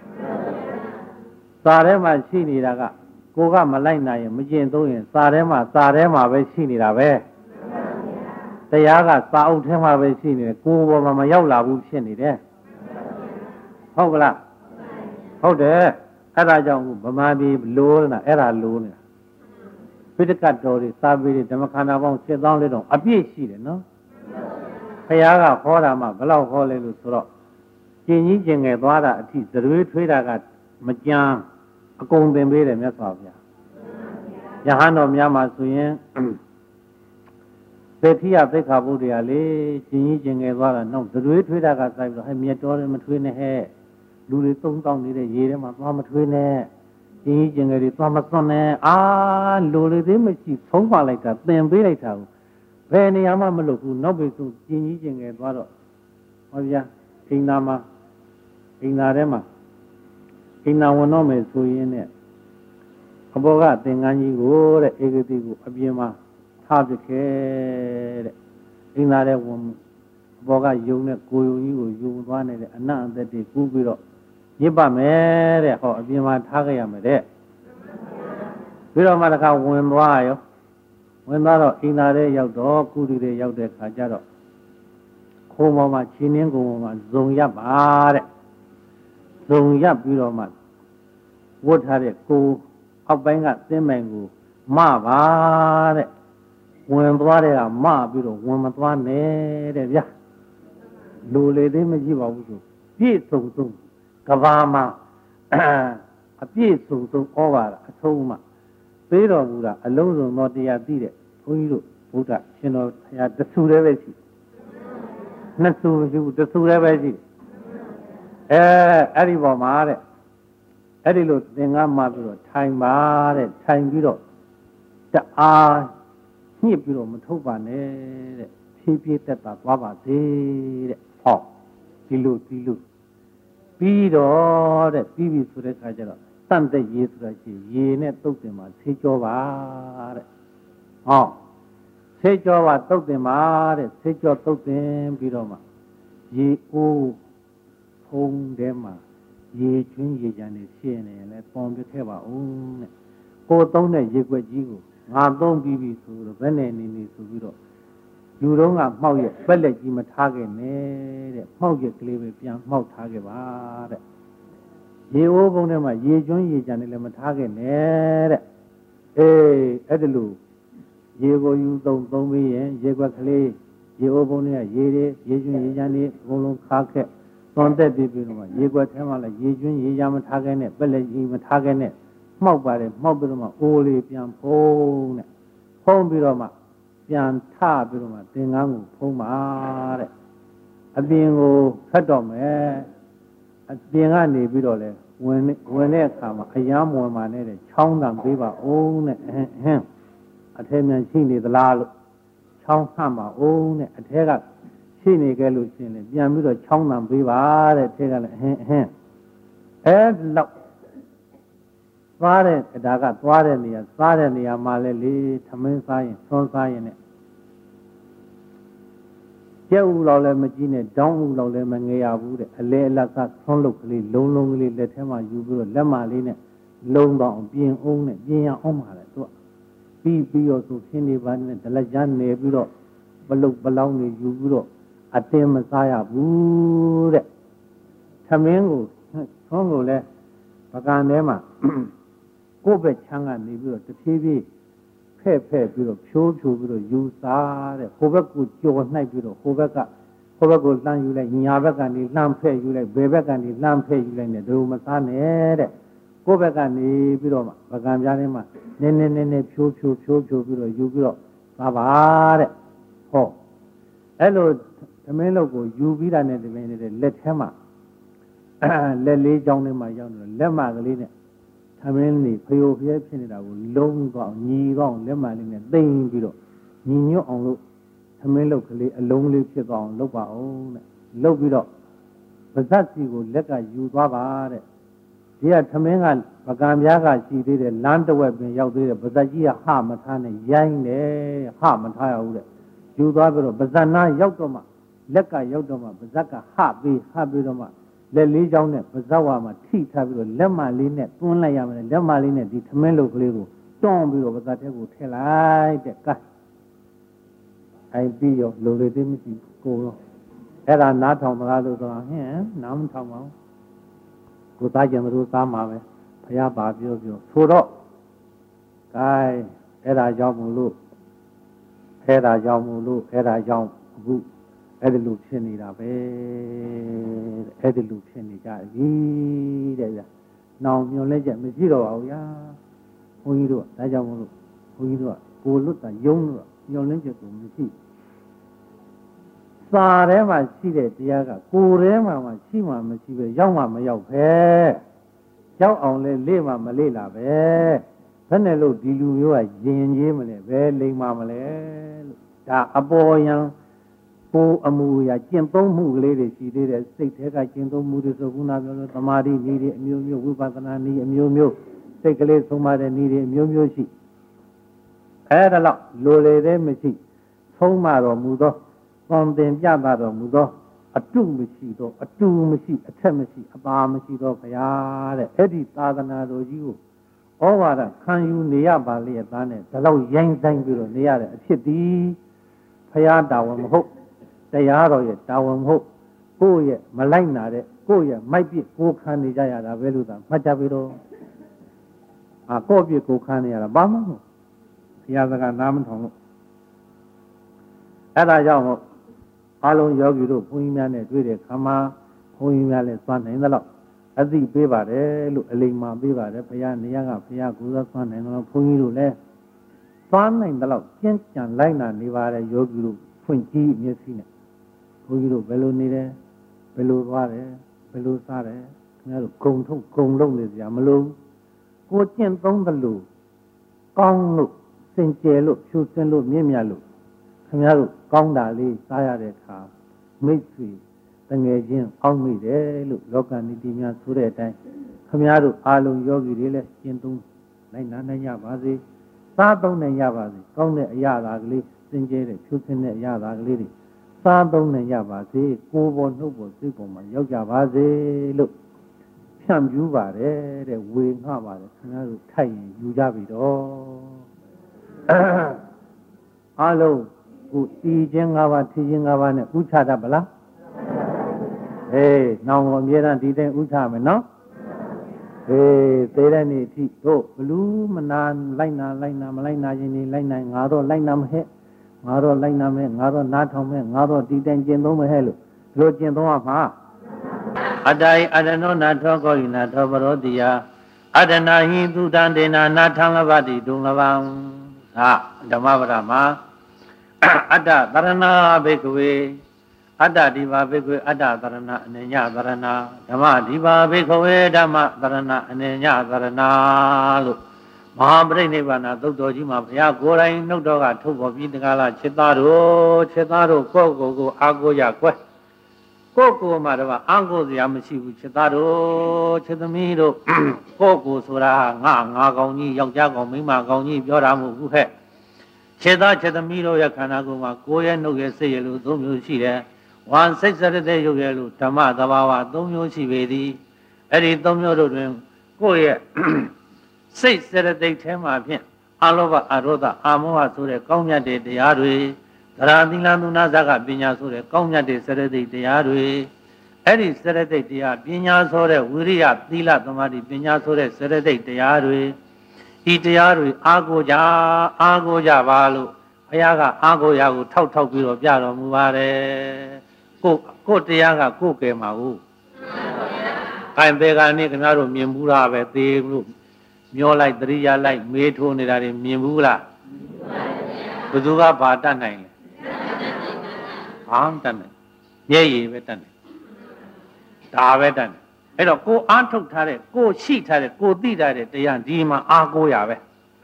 စာထဲမှာရှိနေတာကကိုကမလိုက်နိုင်ရင်မကျင့်သုံးရင်စာထဲမှာပဲရှိနေတာပဲတရားကစာအုပ်ထဲမှာပဲရှိနေတယ်ကိုယ်ပေါ်မှာမရောက်လာဘူးဖြစ်နေတယ်ဟုတ်ကလားဟုတ်တယ်အဲ့ဒါကြောင့်ဗမာပြည်လိုးနေတာအဲ့ဒါလိုးနေတာပိဋကတ်တော်တွေစာပေတွေဓမ္မခန္ဓာပေါင်း7,000လေးတော့အပြည့်ရှိတယ်နော်ဘုရားကဟောတာမှဘယ်လောက်ဟောလဲလို့ဆိုတော့ကျင်ကြီးကျင်ငယ်သွားတာအထိသရွေးထွေးတာကမကြမ်းအကုန်သင်ပေးတယ်မြတ်စွာဘုရားယဟန်တော်များမှာဆိုရင်သေတိယသိက္ခာပုဒ်တွေကလေကျင်ကြီးကျင်ငယ်သွားတာနောက်သရွေးထွေးတာကစိုက်ပြီးတော့ဟဲ့မြတ်တော်တွေမထွေးနဲ့ဟဲ့လူတွေ3000နေတဲ့ရေထဲမှာသွားမထွေးနဲ့ကျင်ကြီးကျင်ငယ်တွေသွားမစွန့်နဲ့လိုလေသေးမရှိဖုံးပါလိုက်တာသင်ပေးလိုက်တာကိုဘယ်နေရာမှမလုပ်ဘူးနောက်ပြီဆိုကျင်ကြီးကျင်ငယ်သွားတော့ဟောဗျာအိမ်သာထဲမှာအိမ်သာဝင်တော့မယ်ဆိုရင်နဲ့အဘောကသင်္ကန်းကြီးကိုတဲ့ဧကတိကိုအပြင်မှာထားပစ်ခဲ့တဲ့အိမ်သာထဲဝင်အဘောကယုံနဲ့ကိုယုံကြီးကိုယုံသွားနေတဲ့အနတ်အသက်တွေကူးပြီးတော့ညစ်ပါမယ်တဲ့ဟောအပြင်မှာထားခဲ့ရမယ်တဲ့ပြီးတော့မှတခါဝင်သွားရောဝင်သွားတော့အိမ်သာထဲရောက်တော့ကုတီတွေရောက်တဲ့ခါကျတော့ခိုးပေါ်မှာခြေနှင်းကုံပေါ်မှာဇုံရပ်ပါတဲ့ဇုံရပ်ပြီးတော့မှဝတ်ထားတဲ့ကိုအောက်ပိုင်းကသင်းပိုင်ကိုမပါတဲ့ဝင်သွားတဲ့ကမပြီးတော့ဝင်မသွားနဲ့တဲ့ဗျာလူလေသေးမရှိပါဘူးဆိုပြည့်စုံစုံကဘာမှာအပြည့်စုံစုံဩဝါဒအဆုံးမှပေးတော်မူတာအလုံးစုံသောတရားသိတဲ့ဘုန်းကြီးတို့ဘုရားရှင်တော်ဘုရားတဆူတည်းပဲရှိနှစ်ဆူမရှိဘူးတဆူတည်းပဲရှိအဲ့ဒီပေါ်မှာတဲ့အဲ့ဒီလိုသင်္ကန်းမှာပြီးတော့ထိုင်ပါတဲ့ထိုင်ပြီးတော့တအားညှစ်ပြီးတော့မထုတ်ပါနဲ့တဲ့ဖြည်းဖြည်းတက်တာသွားပါသေးတဲ့ဟောဒီလိုပြီးတော့တဲ့ပြီးပြီဆိုတဲ့ခါကျတော့တန့်တဲ့ရေဆိုတာရှိရေနဲ့တုတ်တင်မှာဆေးကြောပါတဲ့ဟောဆေးကြောပါတုတ်တင်ပါတဲ့ဆေးကြောတုတ်တင်ပြီးတော့မှရေအိုးဖုံးထဲမှာရေကျွင်းရေကြံနေရှင်းနေရင်လည်းပေါင်ပြခဲ့ပါဦးတဲ့ကိုသုံးတဲ့ရေခွက်ကြီးကိုငါသုံးပြီးပြီဆိုတော့ဘယ်နဲ့နေဆိုပြီးတော့လူတော့ကမှောက်ရဲ့ပက်လက်ကြီးမထားခဲ့နဲ့တဲ့မှောက်ရက်ကလေးပဲပြန်မှောက်ထားခဲ့ပါတဲ့ရေအိုးပုံထဲမှာရေကျွန်းရေကြံနေလည်းမထားခဲ့နဲ့တဲ့အဲ့ဒါလို့ရေကိုယူသုံးပြီးရင်ရေခွက်ကလေးရေအိုးပုံထဲကရေကျွန်းရေကြံနေအကုန်လုံးခါခက်သွန်သက်ပြီးတော့မှရေခွက်ထဲမှာလည်းရေကျွန်းရေကြံမထားခဲ့နဲ့ပက်လက်ကြီးမထားခဲ့နဲ့မှောက်ပါတယ်မှောက်ပြီးတော့မှအိုးလေးပြန်ဖုံးတဲ့ဖုံးပြီးတော့မှပြန်ထပြီးတော့မှသင်္ကန်းကိုဖုံးပါတဲ့အပြင်ကိုဖတ်တော့မယ်အပြင်ကနေပြီးတော့လဲဝင်တဲ့အခါမှာအယမ်းမဝင်ပါနဲ့တဲ့ချောင်းတံပေးပါအောင်တဲ့အထဲမြန်ရှိနေသလားလို့ချောင်းဟန့်ပါအောင်တဲ့အထဲကရှိနေကြလို့ရှင်လေပြန်ပြီးတော့ချောင်းတံပေးပါတဲ့အထဲကလည်းအဲ့လောက်သွားတဲ့ဒါကသွားတဲ့နေရာစားတဲ့နေရာမှာလဲလေသမင်းစားရင်သွန်းစားရင်နဲ့ကျကျက်ဦးလောက်လည်းမကြီးနဲ့တောင်းဦးလောက်လည်းမငယ်ရဘူးတဲ့အလဲအလတ်ကဆွန်းလုတ်ကလေးလုံးလုံးကလေးလက်ထဲမှာယူပြီးတော့လက်မလေးနဲ့လုံးတော့ပြင်အောင်နဲ့ပြင်ရအောင်ပါလေသူကပြီးတော့သူခင်းနေပါနဲ့ဒလက်ချမ်းနေပြီးတော့ဘလုတ်ဘလောင်းနေယူပြီးတော့အတင်းမစားရဘူးတဲ့သမင်းကိုဆွန်းကိုလည်းပကံထဲမှာကိုယ့်ဘက်ချမ်းကနေပြီးတော့တဖြည်းဖြည်းဖဲ့ပြီးတော့ဖြိုးပြီးတော့ယူစားတဲ့ဟိုဘက်ကိုကြော်နှိုက်ပြီးတော့ဟိုဘက်ကိုလှမ်းယူလိုက်ညာဘက်ကနေလှမ်းဖဲ့ယူလိုက်ဘယ်ဘက်ကနေလှမ်းဖဲ့ယူလိုက်နဲ့တို့မစားနဲ့တဲ့ကိုယ့်ဘက်ကနေပြီးတော့မှပကံပြားထဲမှာနည်းနည်းဖြိုးပြီးတော့ယူပြီးတော့စားပါတဲ့ဟောအဲ့လိုသမင်းလုပ်ကိုယူပြီးတာနဲ့တမင်းနေတဲ့လက်ထဲမှာလက်လေးချောင်းထဲမှာရောက်နေလက်မကလေးနဲ့သမင်းနေဖျို့ဖျဲဖြစ်နေတာကိုလုံးကောင်းညီကောင်းလက်မလေးနဲ့သိမ့်ပြီးတော့ညီညွတ်အောင်လို့သမင်းလုပ်ကလေးအလုံးလေးဖြစ်ကောင်းလုပ်ပါအောင်တဲ့လုပ်ပြီးတော့ပါဇက်စီကိုလက်ကယူသွားပါတဲ့ဒီကသမင်းကပကံပြားကရှိသေးတယ်လမ်းတစ်ဝက်ပင်ရောက်သေးတယ်ပါဇက်ကြီးကဟမထားနဲ့ရိုင်းတယ်ဟမထားရဘူးတဲ့ယူသွားပြီးတော့ပါဇက်နာရောက်တော့မှလက်ကရောက်တော့မှပါဇက်ကဟပြီးတော့မှလက်လေးချောင်းနဲ့ပါဇက်ဝါမှာထိထားပြီးတော့လက်မလေးနဲ့တွန်းလိုက်ရမယ်လက်မလေးနဲ့ဒီသမင်းလုပ်ကလေးကိုတွန်းပြီးတော့ပါဇက်ထဲကိုထည့်လိုက်တဲ့ကဲအိုင်ပြီးရောလိုလေသေးမရှိကိုရောအဲ့ဒါနားထောင်မလားလို့ဆိုတော့ဟင်းနားမထောင်ပါဘူးကိုသားကျင်တို့သားမှာပဲဘုရားပါပြောဆိုတော့ကဲအဲ့ဒါကြောင့်မို့လို့အခုအဲ့ဒီလိုဖြစ်နေတာပဲအဲ့ဒီလိုဖြစ်နေကြပြီတဲ့ဗျာနောင်ညွန်လဲချက်မရှိတော့ပါဘူးဗျာဘုန်းကြီးတို့ဒါကြောင့်မို့လို့ဘုန်းကြီးတို့ကကိုလွတ်တာယုံလို့ညွန်လဲချက်ကိုမရှိစာထဲမှာရှိတဲ့တရားကကိုယ်ထဲမှာရှိမှမရှိပဲရောက်မှမရောက်ပဲရောက်အောင်လဲလေ့မှမလေ့လာပဲဘယ်နဲ့လို့ဒီလူမျိုးကရင်ကြီးမလဲပဲလိမ်မှမလဲလို့ဒါအပေါ်ယံကိုအမှုရာကျင့်သုံးမှုကလေးတွေရှိသေးတယ်စိတ်ထဲကကျင့်သုံးမှုတွေဆိုခုနပြောလို့သမာဓိနည်းတွေအမျိုးမျိုးဝိပဿနာနည်းအမျိုးမျိုးစိတ်ကလေးဆုံးမတဲ့နည်းတွေအမျိုးမျိုးရှိအဲ့ဒါလောက်လိုလေသေးမရှိဆုံးမတော်မူသောကွန်တင်ပြတာတော်မူသောအတုမရှိသောအတူမရှိအထက်မရှိအပါမရှိသောဘုရားတဲ့အဲ့ဒီသာသနာတော်ကြီးကိုဩဝါဒခံယူနေရပါလေသားနဲ့ဒါလောက်ရိုင်းဆိုင်ပြီးတော့နေရတဲ့အဖြစ်သည်ဘုရားတာဝန်မဟုတ်တရားတော်ရဲ့တာဝန်မဟုတ်ကိုယ့်ရဲ့မလိုက်နာတဲ့ကိုယ့်ရဲ့မိုက်ပြစ်ကိုခံနေကြရတာပဲလို့သာမှတ်ကြပြီတော့ကိုယ့်ပြစ်ကိုခံနေရတာဘာမှမဟုတ်ဘုရားစကားနားမထောင်လို့အဲ့ဒါကြောင့်မို့အားလုံးယောဂီတို့ဘုန်းကြီးများနဲ့တွေ့တဲ့ခါမှာဘုန်းကြီးများလည်းသွားနိုင်သလောက်အသိပေးပါတယ်လို့အလိမ္မာပေးပါတယ်ဘုရားနေရာကဘုရားကိုယ်တော်သွားနိုင်တော့ဘုန်းကြီးတို့လည်းသွားနိုင်သလောက်ကျင့်ကြံလိုက်နာနေပါတယ်ယောဂီတို့ဖွင့်ကြည့်မျက်စိနဲ့ဘုန်းကြီးတို့ဘယ်လိုနေတယ်ဘယ်လိုသွားတယ်ဘယ်လိုစားတယ်ခင်ဗျားတို့ဂုံထုတ်ဂုံလုံးနေကြမလို့ကိုကျင့်သုံးသလိုကောင်းလို့စင်ကြယ်လို့ဖြူစင်လို့မြင့်မြတ်လို့ခင်ဗျားတို့ကောင်းတာလေးစားရတဲ့အခါမိတ်ဆွေတငယ်ချင်းအောက်မိတယ်လို့လောကနီတိများဆိုတဲ့အတိုင်းခင်ဗျားတို့အာလုံးယောဂီတွေလည်းကျင့်သုံးနိုင်နိုင်ကြပါစေစားသုံးနိုင်ကြပါစေကောင်းတဲ့အရာသာကလေးစင်ကြယ်တဲ့ဖြူစင်တဲ့အရာသာကလေးတွေစားသုံးနိုင်ကြပါစေကိုယ်ပေါ်နှုတ်ပေါ်စိတ်ပေါ်မှာရောက်ကြပါစေလို့ဖြန့်ဖြူးပါတယ်တဲ့ဝေငှပါတယ်ခင်ဗျားတို့ထိုက်ရင်ယူကြပြီတော့အားလုံးကိုတီချင်း၅ပါးထီချင်း၅ပါးနဲ့ဥချတတ်ပလားနောင်အမြဲတမ်းဒီတိုင်းဥချမယ်နော်သေးတဲ့နေ့အထိတို့ဘလူးမနာလိုက်နာမလိုက်နာခြင်းနေလိုက်နိုင်ငါတော့လိုက်နာမဟဲ့ငါတော့လိုက်နာမယ်ငါတော့နားထောင်မယ်ငါတော့ဒီတိုင်းကျင့်သုံးမဟဲ့လို့ဒီလိုကျင့်သုံးရမှာအတ္တိုင်အတ္တနောနာထောကောယနာထောပရောတိယအတ္တနာဟိသုတံဒေနာနာထံလဘတိဒုံလဘံဓမ္မပဒမှာအတ္တသရဏဘိကဝေအတ္တဒီပါဘိကဝေအတ္တသရဏအနညသရဏဓမ္မဒီပါဘိကဝေဓမ္မသရဏအနညသရဏလို့မဟာပရိနိဗ္ဗာန်သုတ်တော်ကြီးမှာဘုရားကိုယ်တိုင်နှုတ်တော်ကထုတ်ပေါ်ပြီးတကားလားခြေသားတို့ကိုယ့်ကိုအာကိုရကွယ်ကိုယ့်ကိုမှတော့အာကိုစရာမရှိဘူးခြေသားတို့ခြေသမီးတို့ကိုယ့်ကိုဆိုတာငါကောင်းကြီးယောက်ျားကောင်းမိန်းမကောင်းကြီးပြောတာမဟုတ်ဘူးဟဲ့ Cheda Chedamiro Yakanaguma, Goya no Yeselu, Domu Shire, one 6 Saturday Yogelu, Tama Davawa, Domu Shivedi, Eddie Domu Goya 6 Saturday Tema, Alova Aroda, Amoa Sure, Konya de Diarui, Radina Nunazaga, Binya Sure, Konya de Saturday Diarui, Eddie Saturday Dia, Binya Sore, Uria, Dila Tomadi, Binya Sore, Saturday Diarui. Itiaru Agoja Valu, Ayaga Agoyagu, Tau Biro Biaro Muvare, Kotiaga Kuke Mau. I'm Begani Canaro Mimbura, the group. Mio like Dria like Metu Nidari Mimbura. Buduga Batanai. Antan. Yea, Vetan. Davetan. I don't go Antok Tare, go sheet Tare, go Didare, the Yandima Agoyave.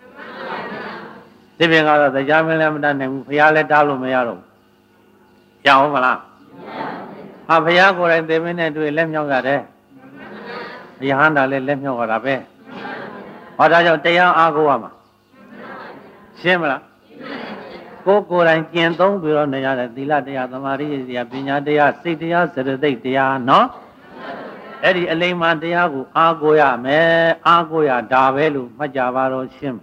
Living out of the Yamalam and Fiale Dalo Mayaro. Yaomala. Apayago and the minute to Lemyogade. Yahanda let me over a bed. What are your Dea Agoama? Shimla. Go and Kienton, Bironea, Dila de Adamari, the Abina dea, Sitia, Saturday dea, no? Eddie Alema Diago, Agoya, Me, Agoya, Davelu, Majavaro Shim.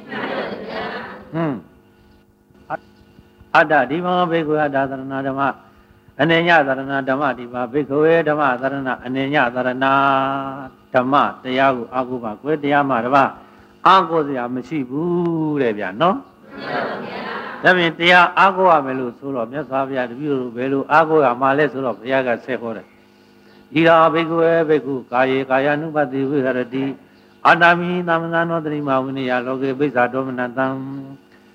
Ada Diva Bego Dadanadama, Anenya Dadanadama, Diva Bego Dama, Darana, Anenya Darana, Tama, Diago, Aguba, Guediamarva, Agozia, Meshibu, Levia, no? That means they are Agoa Melu, Suro, Mesavia, Velu, Agoa, Male, Suro, Yaga, Sekore. Ira Begu, Kaya Nubati, Viharati, Adami, Namano, Dreamawini, Aloge, Bisa Dominatam,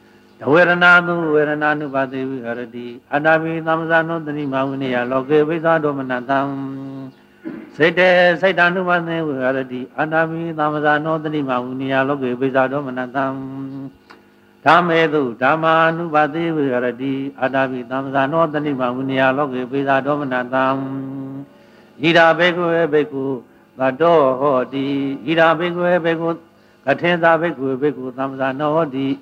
Verananu, Bati, Viharati, Adami, Namazano, Dreamawini, Aloge, Bisa Dominatam, Sete, Satanubane, Viharati, Adami, Namazano, Dreamawini, Aloge, Bisa Dominatam, Tamedu, Tamanu, Bati, Viharati, Adami, Namazano, Dreamawini, Aloge, Bisa Dominatam. Ira Begu, Gado Hodi, Ira Begu, Katenda Begu, Tamzano Hodi,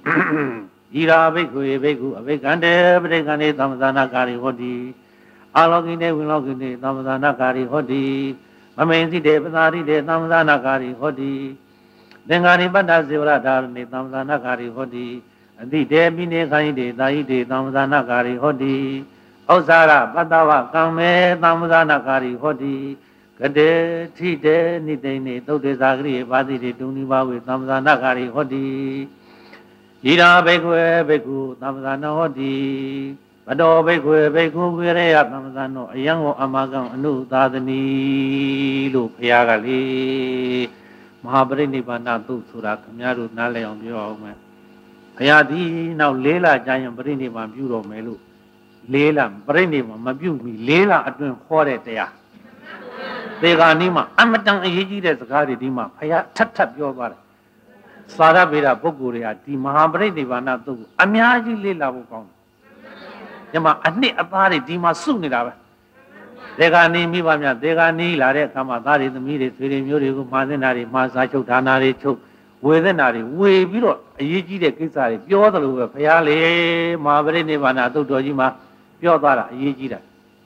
Ira Begu, Avegande, Bregane, Tamzana Kari Hodi, Alogine, Wilogine, Tamzana Kari Hodi, Mamenzi de Benari de Tamzana Kari Hodi, Dengani Banda Zivra Darni, Tamzana Kari Hodi, and the Debine Kaide, Daide, Tamzana Kari Hodi. Ozara, Badawa, Kame, Namuzana Kari, Hodi, Kade, Tite, Nidene, Tote Zagri, Badi, Duniba with Namzana Kari, Hodi, Ira Begu, Namzana Hodi, Bado Begu, Virea, Namzano, a young Amagam, Anu, Dadani, Lupiagali, Mahabrini Banatu, Sura, Kamyaru, Nale on your home. Ayadi, now Lela, Giant Brini, Bureau Melu. Lela, Brenny, Mabu, Lela at doing horror there. They got Nima, Amatang Yiji as a Garidima, Paya, tap your body. Sada Vera Boguria, the Mahabredi Vanatu, Amiaji Lela Wukong. Yama, Adni Apari, Dima Sunira. They got Nimi, they got Nila, Kamatari, the Miri, Murigo, Mazinari, Masacho, Tanari, Chok, Withinari, way below Yiji de Kisari, Piotr, Payale, Mahabredi Vanatu, Dojima. Yodara, Yijira.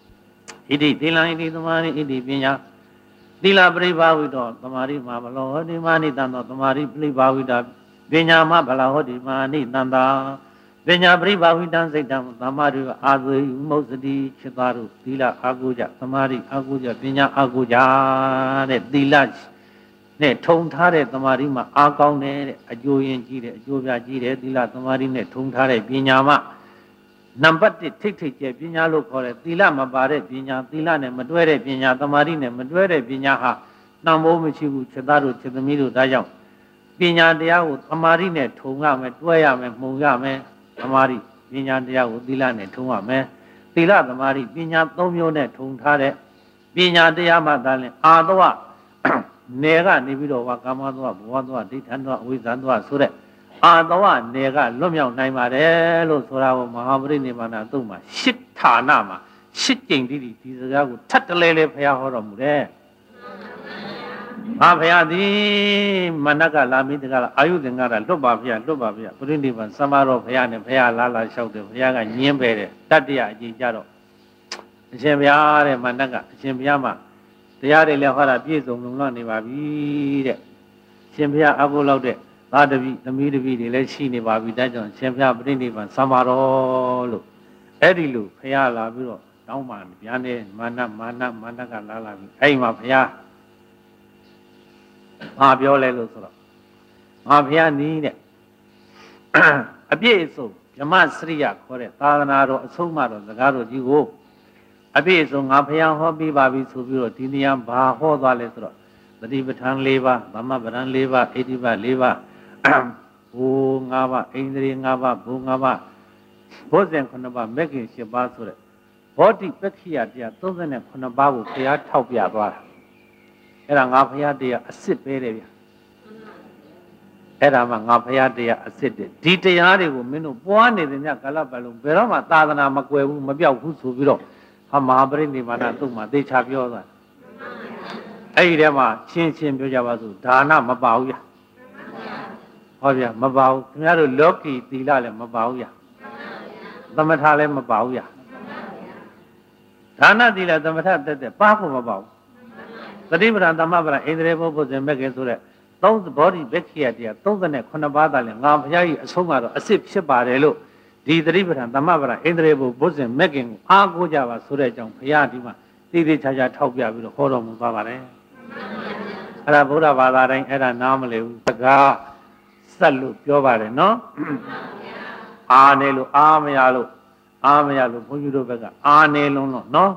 Idi, Dila, Idi, the money, Idi, Pina, Dila, Briva, Wido, Tamari, Mabalo, the money, Dando, Tamari, Briva, Wida, Benya, Mabala, the money, Danda, Benya, Briva, Widan, Zetam, Tamari, Azu, Mosadi, Chitaru, Dila, Aguja, Tamari, Aguja, Benya, Aguja, Dila, Ne, Tong Tare, Tamarima, Akone, Ajoyan Gire, Jovia Gire, Dila, Tamari, Ne, Tong Tare, Binyama. Number take Pina look for it, Dila Mabare, Pina, Dila, and Madure, Pina, Tamarine, Madure, Pinaha, Nambo Michu, Chadaru, Chedamiru, Dayam, Pina Diao, Tamarine, Tunga, Tuayame, Mugame, Tamari, Pina Diao, Dila, and Tungame, Dila, Tamari, Pina, Tomio, Tungtare, Pina Diama, Dale, Adoa, Nega, Nibido, Wakamadua, Buadua, Ditandua, Wizandua, Sure. Adawa, Nega, Lumia, Naimare, Losora, Mahabri, Nivana, Duma, Shita Nama, Shitting Didi, Tizago, Tatalele, Payahoram, ငါဖရာသည်မနက်ကလာမိတကလားအာယုသင်္ကာရလွတ်ပါဗျာလွတ်ပါဗျာပရိနိဗ္ဗာန်စမတော်ဖရာနဲ့ဖရာလာလာလျှောက်တယ်ဖရာကညင်းပဲတဲ့တတ္တရအကြီးကြတော့အရှင်ဘုရားတဲ့မနက်ကအရှင်ဘုရားမှာတရားတွေလည်းဟောတာပြည့်စုံလုံလောက်နေပါပြီတဲ့ရှင်ဘုရားအကုလောက်တဲ့သာတပိသမီးတပိတွေလည်းရှိနေပါပြီဒါကြောင့်ရှင်ဘုရားပရိနိဗ္ဗာန်စမတော်လို့အဲ့ဒီလိုဖရာလာပြီးတော့တောင်းပါဗျာနဲ့မာနကလာလာပြီအဲ့မှာဘုရားဘာပြောလဲလို့ဆိုတော့ငါဘုရားနီးတဲ့အပြည့်အစုံဓမ္မစရိယခေါ်တဲ့သာသနာတော်အဆုံးမတော်စကားတော်ကြီးကိုအပြည့်အစုံငါဘုရားဟောပြီးပါပြီဆိုပြီးတော့ဒီနေရာဘာဟောသွားလဲဆိုတော့သတိပဋ္ဌာန်၄ပါးသမပဋ္ဌာန်၄ပါးဣတိပ၄ပါးဘုံ၅ပါးဣန္ဒြေ၅ပါးဘုံ၅ပါးဘောဇဉ်9ပါးမဂ္ဂင်10ပါးဆိုတဲ့ဘောဓိပက္ခိယတရား39ပါးကိုဘုရားထောက်ပြသွားတာအဲ့ဒါငါဘုရားတရားအစစ်ပဲတယ်ဗျအဲ့ဒါမှငါဘုရားတရားအစစ်တယ်ဒီတရားတွေကိုမင်းတို့ပွားနေတဲ့ညကာလပတ်လုံးဘယ်တော့မှသာသနာမကွယ်ဘူးမပြောက်ဘူးဆိုပြီးတော့ဟာမဟာပရိနိဗ္ဗာန်သူ့မှာသေချာပြောသွားအဲ့ဒီထဲမှာရှင်းပြောကြပါစို့ဒါနမပါဘူးဗျဟောဗျမပါဘူးခင်ဗျားတို့လောကီသီလလည်းမပါဘူးဗျသမထလည်းမပါဘူးဗျဒါနသီလသမထတက်ပါဖို့မပါဘူးသတိပဋ္ဌာန်သမပဋ္ဌာန်ဣန္ဒြေဘုဇဉ်မဂ္ဂင်ဆိုတဲ့30ဘောဓိပက္ခိယတရား39ပါးသာလဲငါဘုရားကြီးအဆုံးကတော့အစစ်ဖြစ်ပါတယ်လို့ဒီသတိပဋ္ဌာန်သမပဋ္ဌာန်ဣန္ဒြေဘုဇဉ်မဂ္ဂင်ကိုအားကိုးကြပါဆိုတဲ့အကြောင်းဘုရားဒီမှာတိတိကျကျထောက်ပြပြီးတော့ဟောတော်မူသွားပါတယ်အဲ့ဒါဗုဒ္ဓဘာသာတိုင်းအဲ့ဒါနားမလည်ဘူးစကားဆက်လို့ပြောပါတယ်နော်အာနေလို့အာမရလို့ဘုန်းကြီးတို့ဘက်ကအာနေလုံးလို့နော်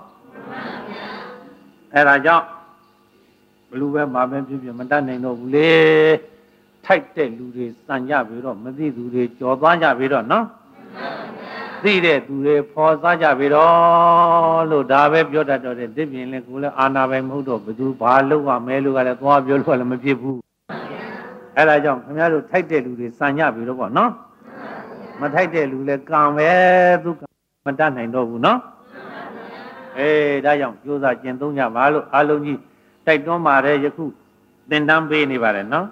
အဲ့ဒါကြောင့်ဘလူပဲမှာပဲဖြစ်ဖြစ်မတတ်နိုင်တော့ဘူးလေထိုက်တဲ့လူတွေစံကြပြီးတော့မသိသူတွေကြော်သွားကြပြီးတော့နော်သိတဲ့သူတွေဖော်စားကြပြီးတော့လို့ဒါပဲပြောတတ်တော့တဲ့ဒီပြင်လေကိုလည်းအာနာပိုင်မဟုတ်တော့ဘသူဘာလုပ်ရမဲလို့ကလည်းသွားပြောလို့လည်းမဖြစ်ဘူးအဲ့ဒါကြောင့်ခင်ဗျားတို့ထိုက်တဲ့လူတွေစံကြပြီးတော့ပေါ့နော်မထိုက်တဲ့လူလည်းကံပဲသူမတတ်နိုင်တော့ဘူးနော်အေးဒါကြောင့်ကြိုးစားကျင့်သုံးကြပါလို့အားလုံးကြီးတိုက်တွန်းပါတယ်ယခုသင်တန်းပေးနေပါတယ်နော်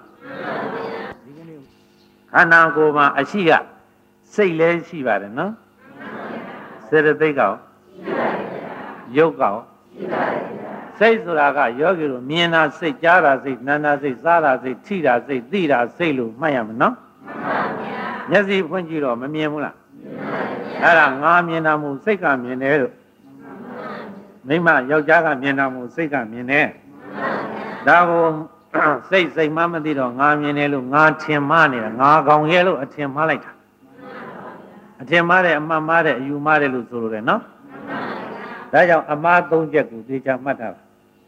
ခန္ဓာကိုယ်မှာအရှိကစိတ်လည်းရှိပါတယ်နော်စေတသိက်ကောင်ရုပ်ကောင်စိတ်ဆိုတာကယောဂီတို့မြင်တာစိတ်ကြားတာစိတ်နားတာစိတ်စားတာစိတ်ထိတာစိတ်သိတာစိတ်လို့မှတ်ရမယ်နော်မျက်စိဖွင့်ကြည့်တော့မမြင်ဘူးလားအဲ့ဒါငါမြင်တာမို့စိတ်ကမြင်တယ်လို့မိမယောက်ျားကမြင်တာမို့စိတ်ကမြင်တယ်ဒါကိုစိတ်မှမသိတော့ငါမြင်တယ်လို့ငါထင်မှားနေတာငါကောင်ရဲ့လို့အထင်မှားလိုက်တာအထင်မှားတယ်အမှန်မှားတယ်အယူမှားတယ်လို့ဆိုလိုတယ်နော်ဒါကြောင့်အမှား၃ချက်ကိုသိချမှတ်ထားပါ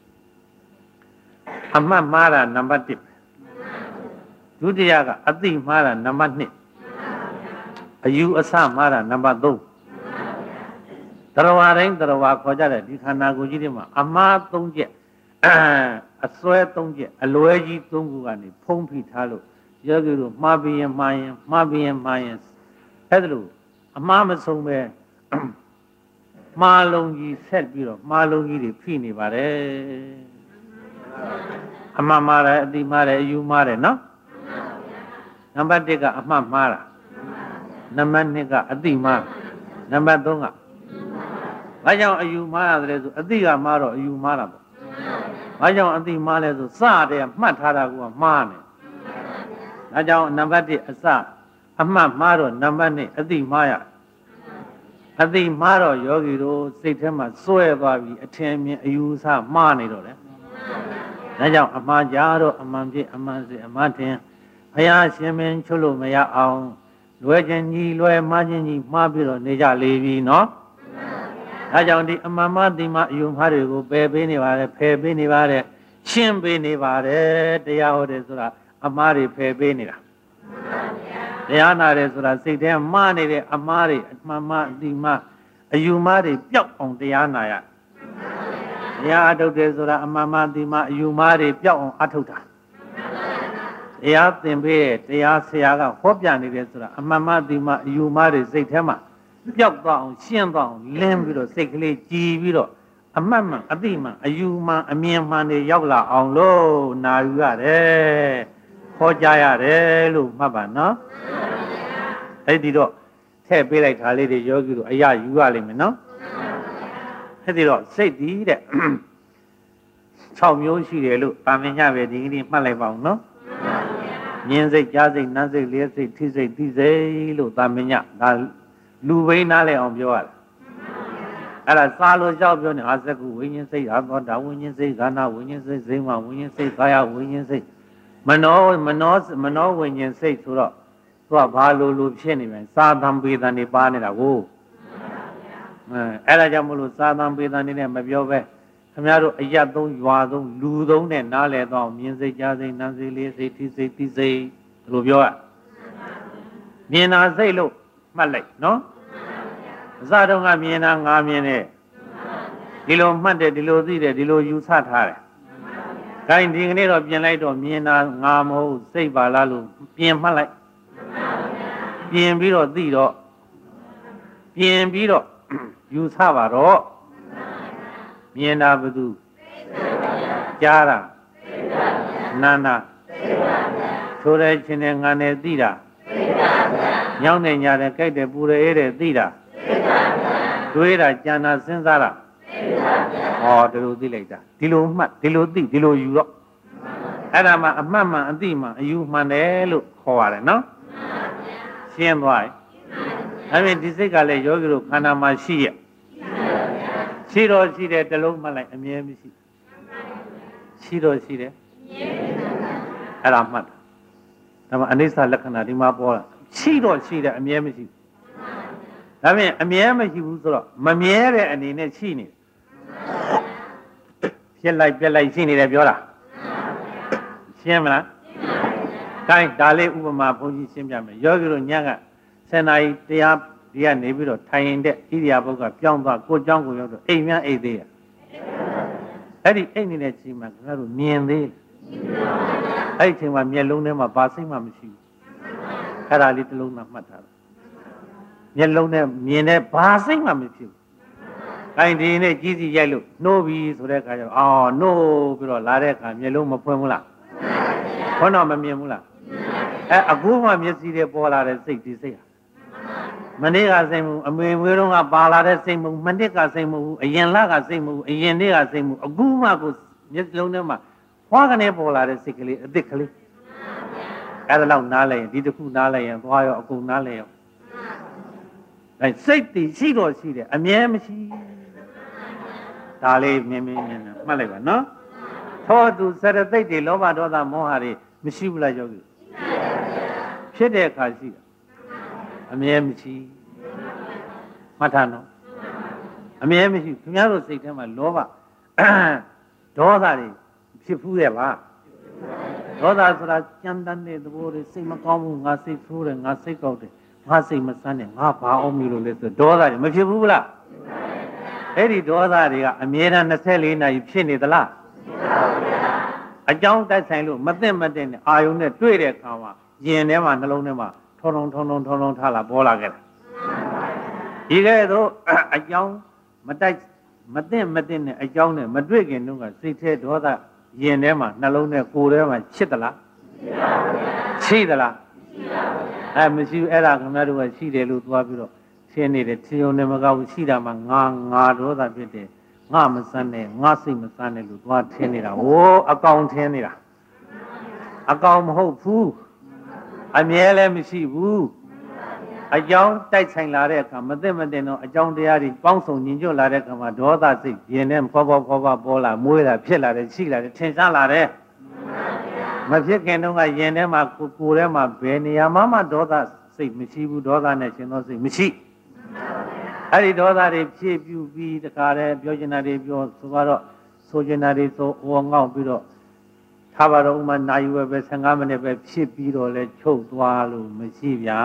အမှတ်မှားတာနံပါတ်1ဒုတိယကအသိမှားတာနံပါတ်2အယူအဆမှားတာနံပါတ်3တရားဝတိုင်းတရားဝခေါ်ကြတဲ့ဒီခန္ဓာကိုယ်ကြီးတွေမှာအမှား၃ချက်အစွဲ၃ချက်အလွဲကြီး၃ခုကနေဖုံးဖိထားလို့ယောဂီတို့မှားပြီးရင်အဲ့ဒါလို့အမှားမဆုံးပဲမှားလုံးကြီးဆက်ပြီးတော့မှားလုံးကြီးတွေဖိနေပါတယ်အမှားမှားတယ်အတိမှားတယ်အယူမှားတယ်နော်နံပါတ်1ကအမှားမှားတာနံပါတ်2ကအတိမှားနံပါတ်3ကဘာကြောင့်အယူမှားရတယ်ဆိုအတိကမှားတော့အယူမှားတာပေါ့ဘာကြောင့်အတိမှားလဲဆိုစတဲ့မှတ်ထားတာကမှားနေဒါကြောင့်နံပါတ်1အစအမှတ်မှားတော့နံပါတ်2အတိမှားရအတိမှားတော့ယောဂီတို့စိတ်ထဲမှာစွဲသွားပြီးအထင်မြင်အယူဆမှားနေတော့တယ်ဒါကြောင့်အမှားကြတော့အမှန်ဖြစ်အမှန်စေအမှန်တင်ဘုရားရှင်မင်းချွတ်လို့မရအောင်လွယ်ခြင်းကြီးလွယ်မှားခြင်းကြီးမှားပြီးတော့နေကြလေပြီနော်ဒါကြောင့်ဒီအမှန်မှတိမအယူမှားတွေကိုပယ်ပေးနေပါတယ်ဖယ်ပေးနေပါတယ်ရှင်းပေးနေပါတယ်တရားဟောတယ်ဆိုတာအမှားတွေဖယ်ပေးနေတာတရားနာတယ်ဆိုတာစိတ်ထဲမှားနေတဲ့အမှားတွေအမှန်မှတိမအယူမှားတွေပျောက်အောင်တရားနာရတရားအထုတ်တယ်ဆိုတာအမှန်မှတိမအယူမှားတွေပျောက်အောင်အထုတ်တာတရားသင်ပေးတဲ့တရားဆရာကဟောပြနေတယ်ဆိုတာအမှန်မှတိမအယူမှားတွေစိတ်ထဲမှာပျောက်သွားအောင်ရှင်းသွားအောင်လင်းပြီးတော့စိတ်ကလေးကြည်ပြီးတော့အမှတ်မှန်အသိမှန်အယူမှန်အမြင်မှန်တွေရောက်လာအောင်လို့နာယူရတယ်ခေါ်ကြရတယ်လို့မှတ်ပါနော်အဲ့ဒီတော့ထည့်ပေးလိုက်တာလေးတွေယောဂီတို့အရာယူရလိမ့်မယ်နော်အဲ့ဒီတော့စိတ်ဒီတဲ့6မျိုးရှိတယ်လို့ပါမညပဲဒီကနေ့မှတ်လိုက်ပါဦးနော်မြင်စိတ်ကြားစိတ်နားစိတ်လျှက်စိတ်ထိစိတ်သိစိတ်လို့ပါမညဒါလူဘိန်းနားလဲအောင်ပြောရတာအဲ့ဒါစာလို့ကြောက်ပြောနေအာသကုဝိညာဉ်စိတ်အာသောတာဝိညာဉ်စိတ်ခန္ဓာဝိညာဉ်စိတ်စိတ်မှဝိညာဉ်စိတ်ကာယဝိညာဉ်စိတ်မနောဝိညာဉ်စိတ်ဆိုတော့သူကဘာလို့ဖြစ်နေပြန်စာသံပေတန်နေပါနေတာကိုအဲ့ဒါကြောင့်မလို့စာသံပေတန်နေနဲ့မပြောပဲခင်ဗျားတို့အယတ်သုံးရွာသုံးလူသုံးနဲ့နားလဲတော့မြင်စိတ်ကြားစိတ်နားစိတ်လေးစိတ်ထိစိတ်သိစိတ်ဘယ်လိုပြောရမြင်တာစိတ်လို့မှတ်လိုက်နော်အစတုန်းကမြင်တာငါမြင်တယ်ဒီလိုမှတ်တယ်ဒီလိုသိတယ်ဒီလိုယူဆထားတယ်။ဒါရင်ဒီကနေ့တော့ပြင်လိုက်တော့မြင်တာငါမဟုတ်စိတ်ပါလားလို့ပြင်မှတ်လိုက်ပြင်ပြီးတော့သိတော့ပြင်ပြီးတော့ယူဆပါတော့မြင်တာဘယ်သူကြားတာနာနာဆိုတဲ့ချင်းနဲ့ငါနဲ့သိတာညောင်းနေညာတယ်ကြိုက်တယ်ပူတယ်အေးတယ်သိတာတွေးတာကြံတာစဉ်းစားတာဟောဒီလိုသိလိုက်တာဒီလိုမှတ်ဒီလိုသိဒီလိုယူတော့အဲ့ဒါမှအမှတ်မှန်အသိမှန်အယူမှန်တယ်လို့ခေါ်ရတယ်နော်ရှင်းသွားပြီအဲ့ဒီဒီစိတ်ကလည်းယောဂီတို့ခန္ဓာမှာရှိရဲ့ရှိတော့ရှိတယ်တလုံးမှတ်လိုက်အမြဲမရှိရှိတော့ရှိတယ်အဲ့ဒါမှတ်ဒါမှအနိစ္စလက္ခဏာဒီမှာပေါ်လာရှိတော့ရှိတယ်အမြဲမရှိဒါဖြင့်အမြဲမရှိဘူးဆိုတော့မမြဲတဲ့အနေနဲ့ရှိနေဖြစ်လိုက်ပြက်လိုက်ရှိနေတယ်ပြောတာရှင်းမလားကိုင်းဒါလေးဥပမာဘုန်းကြီးရှင်းပြမယ်ယောဂီတို့ညက10 နာရီတရားဒီကနေပြီးတော့ထိုင်ရင်တဲ့ဣရိယာပုတ်ကပြောင်းသွားကိုเจ้าကိုရောက်တော့အိမ်များအိတ်သေးရအဲ့ဒီအိတ်နေတဲ့ချိန်မှာခင်ဗျားတို့မြင်သေးအဲ့ဒီချိန်မှာမျက်လုံးထဲမှာဘာစိတ်မှမရှိဘူးအဲ့ဒါလေးတစ်လုံးမှမှတ်ထားတယ်မျက်လုံးနဲ့မြင်တဲ့ဘာစိတ်မှမဖြစ်ဘူး။ကိုင်းဒီနေ့ကြီးစီရိုက်လို့နှိုးပြီဆိုတဲ့အခါကျတော့အော်နှိုးပြီးတော့လာတဲ့အခါမျက်လုံးမဖွင့်ဘူးလား။ခေါင်းတော့မမြင်ဘူးလား။အခုမှမျက်စိတွေပေါ်လာတဲ့စိတ်ဒီစိတ်ဟာမနေ့ကစိတ်မှုအမေဝေးတော့ကပါလာတဲ့စိတ်မှုမနေ့ကစိတ်မှုအရင်လကစိတ်မှုအရင်နေ့ကစိတ်မှုအခုမှကိုမျက်လုံးထဲမှာဖွားကနေပေါ်လာတဲ့စိတ်ကလေးအစ်စ်ကလေးအဲ့ဒါတော့နားလဲရင်ဒီတစ်ခုနားလဲရင်သွားရောအကုန်နားလဲရောစိတ်တည်ရှိတော့ရှိတယ်အမြဲမရှိဒါလေးမြင်မှတ်လိုက်ပါနော်သောသူစရသိတ်တွေလောဘဒေါသမောဟတွေမရှိဘူးလားယောဂီဖြစ်တဲ့အခါရှိတာအမြဲမရှိမှတ်ထားနော်အမြဲမရှိခင်ဗျားတို့စိတ်ထဲမှာလောဘဒေါသတွေဖြစ်ဖူးရဲ့ပါဒေါသဆိုတာကြမ်းတမ်းတဲ့သဘောတွေစိတ်မကောင်းဘူးငါစိတ်ဆိုးတယ်ငါစိတ်ကောက်တယ်ငါစိတ်မဆန်းနဲ့ငါဘာအောင်ပြီလို့လဲဆိုဒေါသတွေမဖြစ်ဘူးလားအဲ့ဒီဒေါသတွေကအမြဲတမ်း24နာရီဖြစ်နေသလားအကြောင်းတိုက်ဆိုင်လို့မသိမသိနဲ့အာယုံနဲ့တွေ့တဲ့အခါမှာရင်ထဲမှာနှလုံးထဲမှာထုံထားလာပေါ်လာခဲ့တာဒီကဲတော့အကြောင်းမတိုက်မသိနဲ့အကြောင်းနဲ့မတွေ့ခင်တုန်းကစိတ်ထဲဒေါသရင်ထဲမှာနှလုံးထဲကိုယ်ထဲမှာဖြစ်သလားရှိသလားမရှိဘူးအဲ့ဒါခင်ဗျားတို့ကရှိတယ်လို့သွားပြီးတော့ရှင်းနေတယ်ထင်ုံနဲ့မကောက်ဘူးရှိတာမှငါဒေါသဖြစ်တယ်ငါမစမ်းနဲ့ငါစိတ်မစမ်းနဲ့လို့သွားထင်နေတာဟိုးအကောင်ထင်နေတာအကောင်မဟုတ်ဘူးအမြဲလည်းမရှိဘူးအကြောင်းတိုက်ဆိုင်လာတဲ့အခါမသိမသိတော့အကြောင်းတရားတွေပေါင်းစုံညီညွတ်လာတဲ့အခါမှာဒေါသစိတ်ရင်ထဲဖွာပေါ်လာမွေးလာဖြစ်လာတယ်ရှိလာတယ်ထင်ရှားလာတယ်မဖြစ်ခင်တုန်းကရင်ထဲမှာကိုယ်ထဲမှာဘယ်နေရာမှဒေါသစိတ်မရှိဘူးဒေါသနဲ့ရှင်သောစိတ်မရှိအဲ့ဒီဒေါသတွေဖြည့်ပြူပြီးတခါတည်းပြောချင်တာတွေပြောဆိုတော့ဆိုချင်တာတွေဆိုဟောငေါ့ပြီးတော့ထားပါတော့ဥမာနာယူပဲ15မိနစ်ပဲဖြစ်ပြီးတော့လဲချုပ်သွားလို့မရှိဗျာ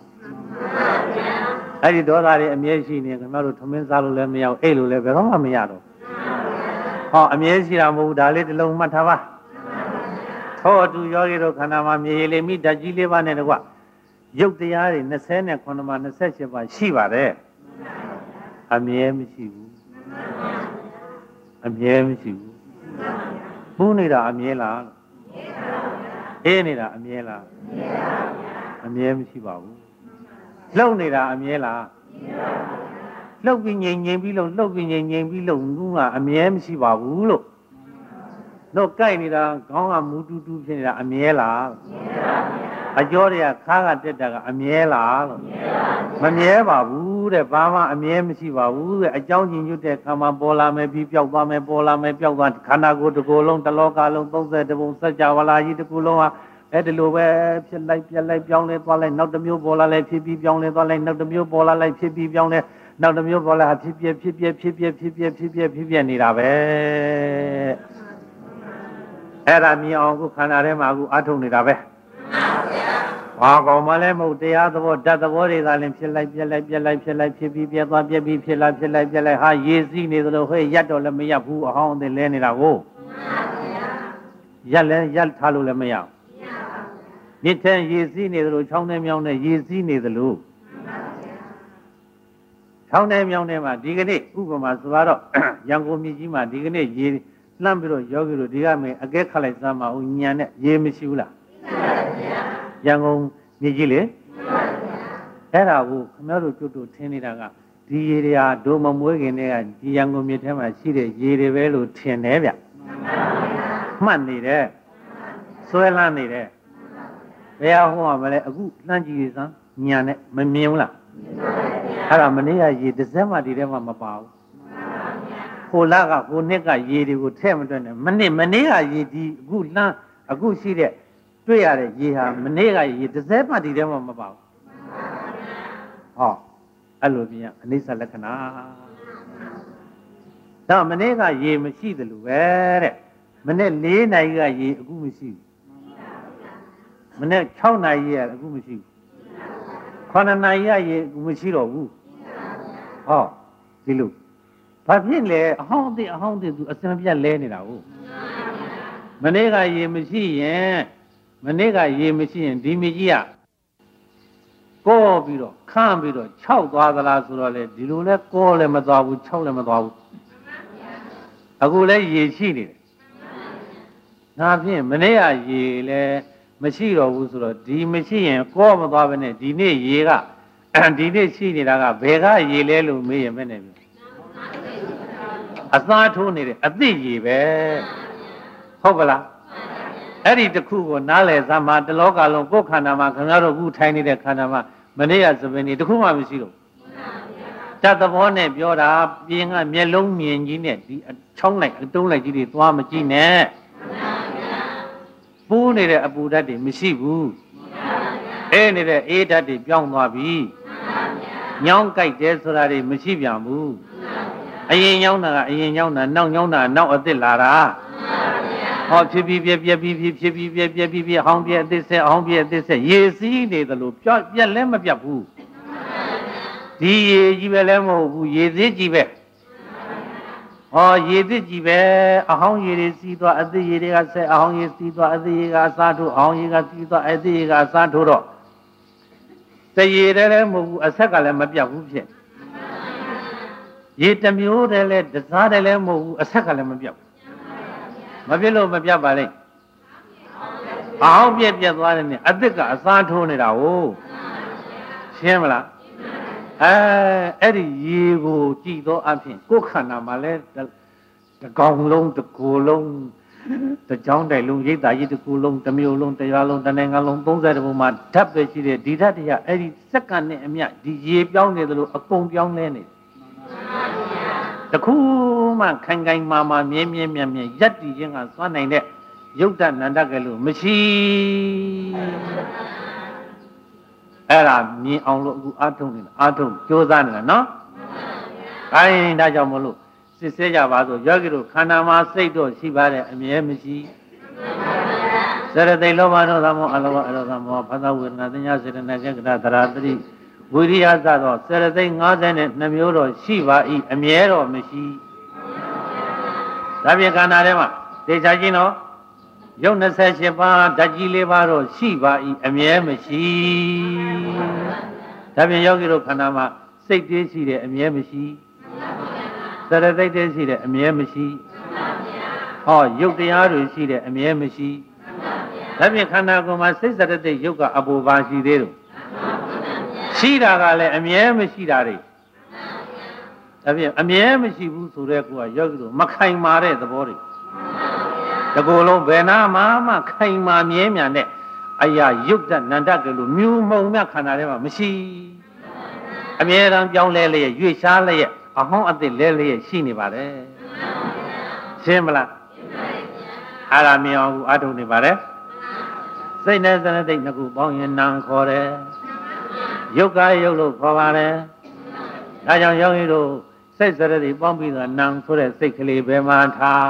အဲ့ဒီဒေါသတွေအမြဲရှိနေခင်ဗျားတို့ထမင်းစားလို့လည်းမရဘူးအိတ်လို့လည်းဘယ်တော့မှမရတော့ဟောအမြဲရှိတာမဟုတ်ဘူးဒါလေးတစ်လုံးမှတ်ထားပါသောအတူယောဂီတို့ခန္ဓာမှာမြေရည်လေးမိဓာတ်ကြီးလေးပါးနဲ့တကွရုပ်တရားတွေ29ပါး28ပါးရှိပါတယ်အမြဲမရှိဘူးအမြဲမရှိဘူးပူးနေတာအမြဲလားအေးနေတာအမြဲလားအမြဲမရှိပါဘူးလှုပ်နေတာအမြဲလားလှုပ်ပြီးငြိမ်ပြီးလို့လှုပ်ပြီးငြိမ်ပြီးလို့ငူးကအမြဲမရှိပါဘူးလို့တော့ကြိုက်နေတာခေါင်းကမူတူတူဖြစ်နေတာအမြဲလားအကျော်တွေကခါးကတက်တာကအမြဲလားလို့မမြဲပါဘူးတဲ့ဘာမှအမြဲမရှိပါဘူးတဲ့အကြောင်းညွှတ်တဲ့ခါမှပေါ်လာမယ်ပြီးပျောက်သွားမယ်ပေါ်လာမယ်ပျောက်သွားခန္ဓာကိုယ်တစ်ကိုယ်လုံးတစ်လောကလုံး30ဘုံစัจ java လာကြီးတစ်ခုလုံးဟာအဲ့ဒီလိုပဲဖြစ်လိုက်ပြက်လိုက်ပြောင်းလဲသွားလိုက်နောက်တစ်မျိုးပေါ်လာလိုက်ဖြစ်ပြီးပြောင်းလဲသွားလိုက်နောက်တစ်မျိုးပေါ်လာလိုက်ဖြစ်ပြီးပြောင်းလဲနောက်တစ်မျိုးပေါ်လာဖြစ်ပြနေတာပဲအဲ့ဒါမြင်အောင်ခုခန္ဓာထဲမှာအခုအထုတ်နေတာပဲဘာကောင်မှလည်းမဟုတ်တရားသဘောဓာတ်သဘောတွေကလည်းဖြစ်လိုက်ပြက်လိုက်ဖြစ်ပြီးပြက်သွားပြက်ပြီးဖြစ်လိုက်ဟာရေစီးနေသလိုဟဲ့ရက်တော့လည်းမရက်ဘူးအဟောင်းအသစ်လဲနေတာကိုရက်လည်းရက်ထားလို့လည်းမရဘူးမြစ်ထဲရေစီးနေသလိုချောင်းထဲမြောင်းထဲရေစီးနေသလိုချောင်းထဲမြောင်းထဲမှာဒီကနေ့ဥပမာဆိုတော့ရန်ကုန်မြစ်ကြီးမှာဒီကနေ့ရေလှမ်းပြီးတော့ယောဂီတို့ဒီကမင်းအကဲခတ်လိုက်စမ်းမအောင်ညံနဲ့ရေမရှိဘူးလားရန်ကုန်မြစ်ကြီးလေအဲ့ဒါကိုခမရတို့ကျွတ်တို့ထင်းနေတာကဒီရေတွေဟာဒုမမွေးခင်တည်းကဒီရန်ကုန်မြစ်ထဲမှာရှိတဲ့ရေတွေပဲလို့ထင်တယ်ဗျမှတ်နေတယ်ဆွဲလန်းနေတယ်ဘယ်ဟောမှာမလဲအခုလှမ်းကြည့်ရစမ်းညံနဲ့မမြင်ဘူးလားအဲ့ဒါမနေ့ကရေတစ်စက်မှဒီထဲမှာမပါဘူးဟိုလကဟိုနှစ်ကရေတွေကိုထည့်မတွက်နဲ့မနေ့ကရေဒီအခုလှမ်းအခုရှိတဲ့တွေ့ရတဲ့ရေဟာမနေ့ကရေတစ်စက်မှဒီထဲမှာမပါဘူးဟောအဲ့လိုပြန်အနိစ္စလက္ခဏာဒါမနေ့ကရေမရှိသလိုပဲတဲ့မနေ့4နာရီကရေအခုမရှိဘူးမနေ့6နာရီကအခုမရှိဘူး9နာရီကရေအခုမရှိတော့ဘူးဟောဒီလိုဘာဖြစ်လဲအဟောင်းအသစ်သူအစံပြတ်လဲနေတာဟုတ်မနေ့ကရေမရှိရင်ဒီမြကြီးကကောပြီးတော့ခန့်ပြီးတော့ခြောက်သွားသလားဆိုတော့လေဒီလိုလဲကောလည်းမသွားဘူးခြောက်လည်းမသွားဘူးအခုလဲရေရှိနေတယ်ဒါဖြင့်မနေ့ကရေလည်းမရှိတော့ဘူးဆိုတော့ဒီမရှိရင်ကောမသွားဘဲနဲ့ဒီနေ့ရေကဒီနေ့ရှိနေတာကဘယ်ကရေလဲလို့မေးရင်မနဲ့ပြီအသားထိုးနေတယ်အသိရေပဲဟုတ်ပါလားအဲ့ဒီတစ်ခုကိုနားလည်စမ်းမှာတလောကလုံးကိုယ်ခန္ဓာမှာခင်ဗျားတို့အခုထိုင်နေတဲ့ခန္ဓာမှာမနေ့ကသဘင်ဒီတစ်ခုမှမရှိတော့တတ်သဘောနဲ့ပြောတာပြင်ကမျက်လုံးမြင်ကြီးနဲ့ဒီချောင်းလိုက်အတုံးလိုက်ကြီးတွေသွားမကြည့်နဲ့ပူးနေတဲ့အပူဓာတ်တွေမရှိဘူးအေးနေတဲ့အေးဓာတ်တွေပြောင်းသွားပြီညောင်းကြိုက်တယ်ဆိုတာတွေမရှိပြန်ဘူးအရင်ညောင်းတာကအရင်ညောင်းတာနောက်ညောင်းတာနောက်အစ်စ်လာတာဟောဖြစ်ပြီးပြက်ဟောင်းပြက်အစ်စ်ရေစီးနေသလိုပြက်လည်းမပြတ်ဘူးဒီရေကြီးပဲလည်းမဟုတ်ဘူးရေသေးကြီးပဲဟောရေသေးကြီးပဲအဟောင်းရေတွေစီးသွားအစ်စ်ရေတွေကဆက်အဟောင်းရေစီးသွားအစ်စ်ရေကအစားထိုးအဟောင်းရေကစီးသွားအစ်စ်ရေကအစားထိုးတော့တရေလည်းမဟုတ်ဘူးအဆက်ကလည်းမပြတ်ဘူးဖြစ်ရေတမျိုးတည်းလဲတစားတည်းလည်းမဟုတ်ဘူးအဆက်ကလည်းမပြတ်ဘူးမပြတ်လို့မပြတ်ပါလိမ့်အောင်းပြက်သွားတယ်နဲ့အသစ်ကအစားထိုးနေတာဟုတ်ရှင်းမလားအဲ့ဒီရေကိုကြည်သောအဖြစ်ကိုယ်ခန္ဓာမှာလဲတကောင်လုံးတစ်ကိုယ်လုံးတကြောင်းတိုင်လုံးရိတ်တာကြီးတစ်ခုလုံးတစ်မျိုးလုံးတရားလုံးတစ်နိုင်ငံလုံး30ဘုံမှာဓာတ်ပဲရှိတယ်ဒီဓာတ်တွေကအဲ့ဒီစက္ကန့်နဲ့အမျှဒီရေပြောင်းနေသလိုအကုန်ပြောင်းလဲနေတခုမှခိုင်ခိုင်မာမာမြဲရက်တည်ခြင်းကစွမ်းနိုင်တဲ့ယုတ်တနန္တကလို့မရှိအဲ့ဒါမြင်အောင်လို့အခုအားထုတ်နေတာအားထုတ်ကြိုးစားနေတာနော်ခိုင်းဒါကြောင့်မလို့စစ်ဆေးကြပါဆိုယောဂီတို့ခန္ဓာမှာစိတ်တော့ရှိပါတယ်အမြဲမရှိစရတိလောဘဒေါသမောအလောဘအလောဘမောဖသဝေဒနာသညာစေတနာကကရသရာတိဝိရိယစသောစရတိ52မျိုးတော့ရှိပါ၏အမြဲတော့မရှိဒါပြင်ခန္ဓာထဲမှာဒေချာချင်းတော့ယုတ်28ပါးဓာတ်ကြီး4ပါးတော့ရှိပါ၏အမြဲမရှိဒါပြင်ယောဂီတို့ခန္ဓာမှာစိတ်တွေးရှိတယ်အမြဲမရှိစရသိတ်တဲ့ရှိတဲ့အမြဲမရှိဟောယုတ်တရားတွေရှိတဲ့အမြဲမရှိဒါဖြင့်ခန္ဓာကိုယ်မှာစိတ်စရသိတ်ယုတ်ကအပူပါရှိသေးတယ်ရှိတာကလည်းအမြဲမရှိတာတွေဒါဖြင့်အမြဲမရှိဘူးဆိုတဲ့ကိုကယောဂီတို့မခိုင်မာတဲ့သဘောတွေတကူလုံးဘယ်နာမှခိုင်မာမြဲမြံတဲ့အရာယုတ်တနန္တကလို့မြူမှုံမြခန္ဓာထဲမှာမရှိအမြဲတမ်းပြောင်းလဲလျက်ရွေ့ရှားလျက်အဟောင်းအသစ်လဲလျက်ရှိနေပါတယ်ရှင်းမလားအဲ့ဒါမြင်အောင်အထုံနေပါတယ်စိတ်နဲ့စနသိတ်နှစ်ခုပေါင်းရင်နာခေါ်တယ်ယုတ်ကယုတ်လို့ခေါ်ပါတယ်ဒါကြောင့်ယောဂီတို့စိတ်စရတိပေါင်းပြီးတော့နာဆိုတဲ့စိတ်ကလေးပဲမှထား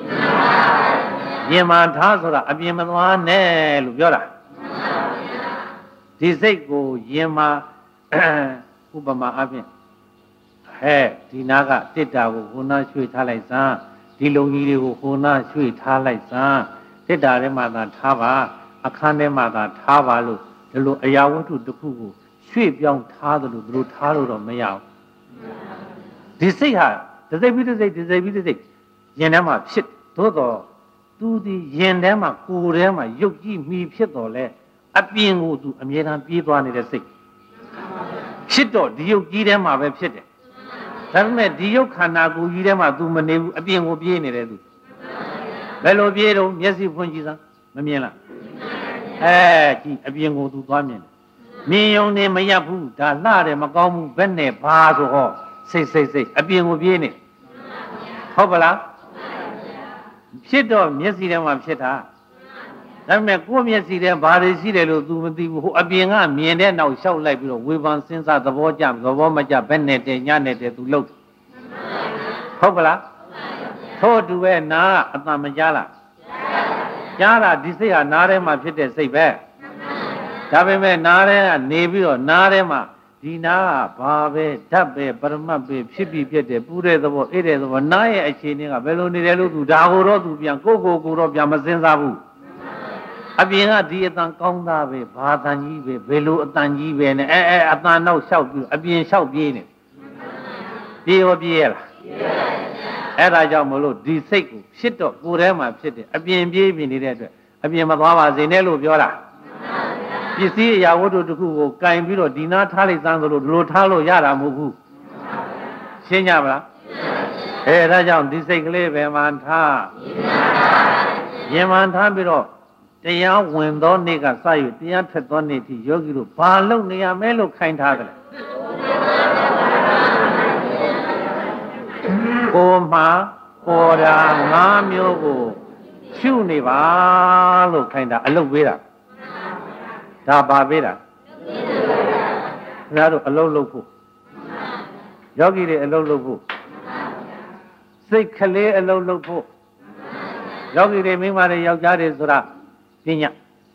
ရင်မှထားဆိုတာအပြင်မသွားနဲ့လို့ပြောတာဒီစိတ်ကိုရင်မှဥပမာအပြင်ဟဲ့ဒီနာကတစ်တာကိုဟိုနာရွှေ့ထားလိုက်စမ်းဒီလုံကြီးတွေကိုဟိုနာရွှေ့ထားလိုက်စမ်းတစ်တာထဲမှာသာထားပါအခန်းထဲမှာသာထားပါလို့ဒီလိုအရာဝတ္ထုတစ်ခုကိုရွှေ့ပြောင်းထားသလိုဒီလိုထားလို့တော့မရဘူးဒီစိတ်ဟာတစိတ်ပြီးတစိတ်ရင်ထဲမှာဖြစ်သို့တော့သူဒီရင်ထဲမှာကိုယ်ထဲမှာရုပ်ကြည့်မိဖြစ်တော်လဲအပြင်ကိုသူအမြဲတမ်းပြေးသွားနေတဲ့စိတ်ဖြစ်တော့ဒီရုပ်ကြီးထဲမှာပဲဖြစ်တယ်ဒါပေမဲ့ဒီရုပ်ခန္ဓာကိုယ်ကြီးထဲမှာသူမနေဘူးအပြင်ကိုပြေးနေတယ်သူဘယ်လိုပြေးတော့မျက်စိဖွင့်ကြည့်စမ်းမမြင်လားကြည့်အပြင်ကိုသူသွားမြင်တယ်မြင်ုံနဲ့မရဘူးဒါလှတယ်မကောင်းဘူးဘယ်နဲ့ဘာဆိုဟောစိတ်အပြင်ကိုပြေးနေဟုတ်ပါလားဖြစ်တော့မျက်စိထဲမှာဖြစ်တာဒါပေမဲ့ကိုယ်မျက်စိထဲဘာတွေရှိတယ်လို့ तू မသိဘူးဟိုအပြင်ကမြင်တဲ့နောက်လျှောက်လိုက်ပြီးတော့ဝေဖန်စဉ်းစားသဘောကျသဘောမကျဘယ်နဲ့တည်းညနဲ့တည်း तू လှုပ်ဟုတ်ပါလားထို့တူပဲနာအတန်မကြားလားကြားတာဒီစိတ်ဟာနားထဲမှာဖြစ်တဲ့စိတ်ပဲဒါပေမဲ့နားထဲကနေပြီးတော့နားထဲမှာဒီနာကဘာပဲဓာတ်ပဲပရမတ်ပဲဖြစ်ပြီးဖြစ်တယ်ပူတဲ့သဘောအေးတဲ့သဘောနားရဲ့အခြေအနေကဘယ်လိုနေတယ်လို့သူဒါကိုတော့သူပြန်ကိုတော့ပြန်မစင်စားဘူးအပြင်ကဒီအတန်ကောင်းတာပဲဘာတန်ကြီးပဲဘယ်လိုအတန်ကြီးပဲနဲ့အတန်နောက်လျှောက်ပြီးအပြင်လျှောက်ပြေးနေပြေးရောပြေးရလားအဲ့ဒါကြောင့်မလို့ဒီစိတ်ကိုဖြစ်တော့ကိုယ်ထဲမှာဖြစ်တယ်အပြင်ပြေးပြီးနေတဲ့အတွက်အပြင်မသွားပါစေနဲ့လို့ပြောတာပစ္စည်းအရာဝတ္ထုတစ်ခုကိုကင်ပြီးတော့ဒီနာထားလိုက်သန်းသလိုဒီလိုထားလို့ရတာမဟုတ်ဘူးရှင်းကြပါလားဒါကြောင့်ဒီစိတ်ကလေးပဲမှထားရင်မှထားပြီးတော့တရားဝင်သောနေ့ကစ၍တရားထက်သောနေ့ထိယောဂီတို့ဘာလုပ်နေရမဲလို့ခိုင်းထားတယ်ကိုမှပေါ်တာ၅မျိုးကိုရှုနေပါလို့ခိုင်းတာအလုပ်ပေးတာဒါပါပေးတာခင်ဗျားတို့အလုပ်လုပ်ဖို့ယောဂီတွေအလုပ်လုပ်ဖို့စိတ်ကလေးအလုပ်လုပ်ဖို့ယောဂီတွေမိန်းမတွေယောက်ျားတွေဆိုတာပညာ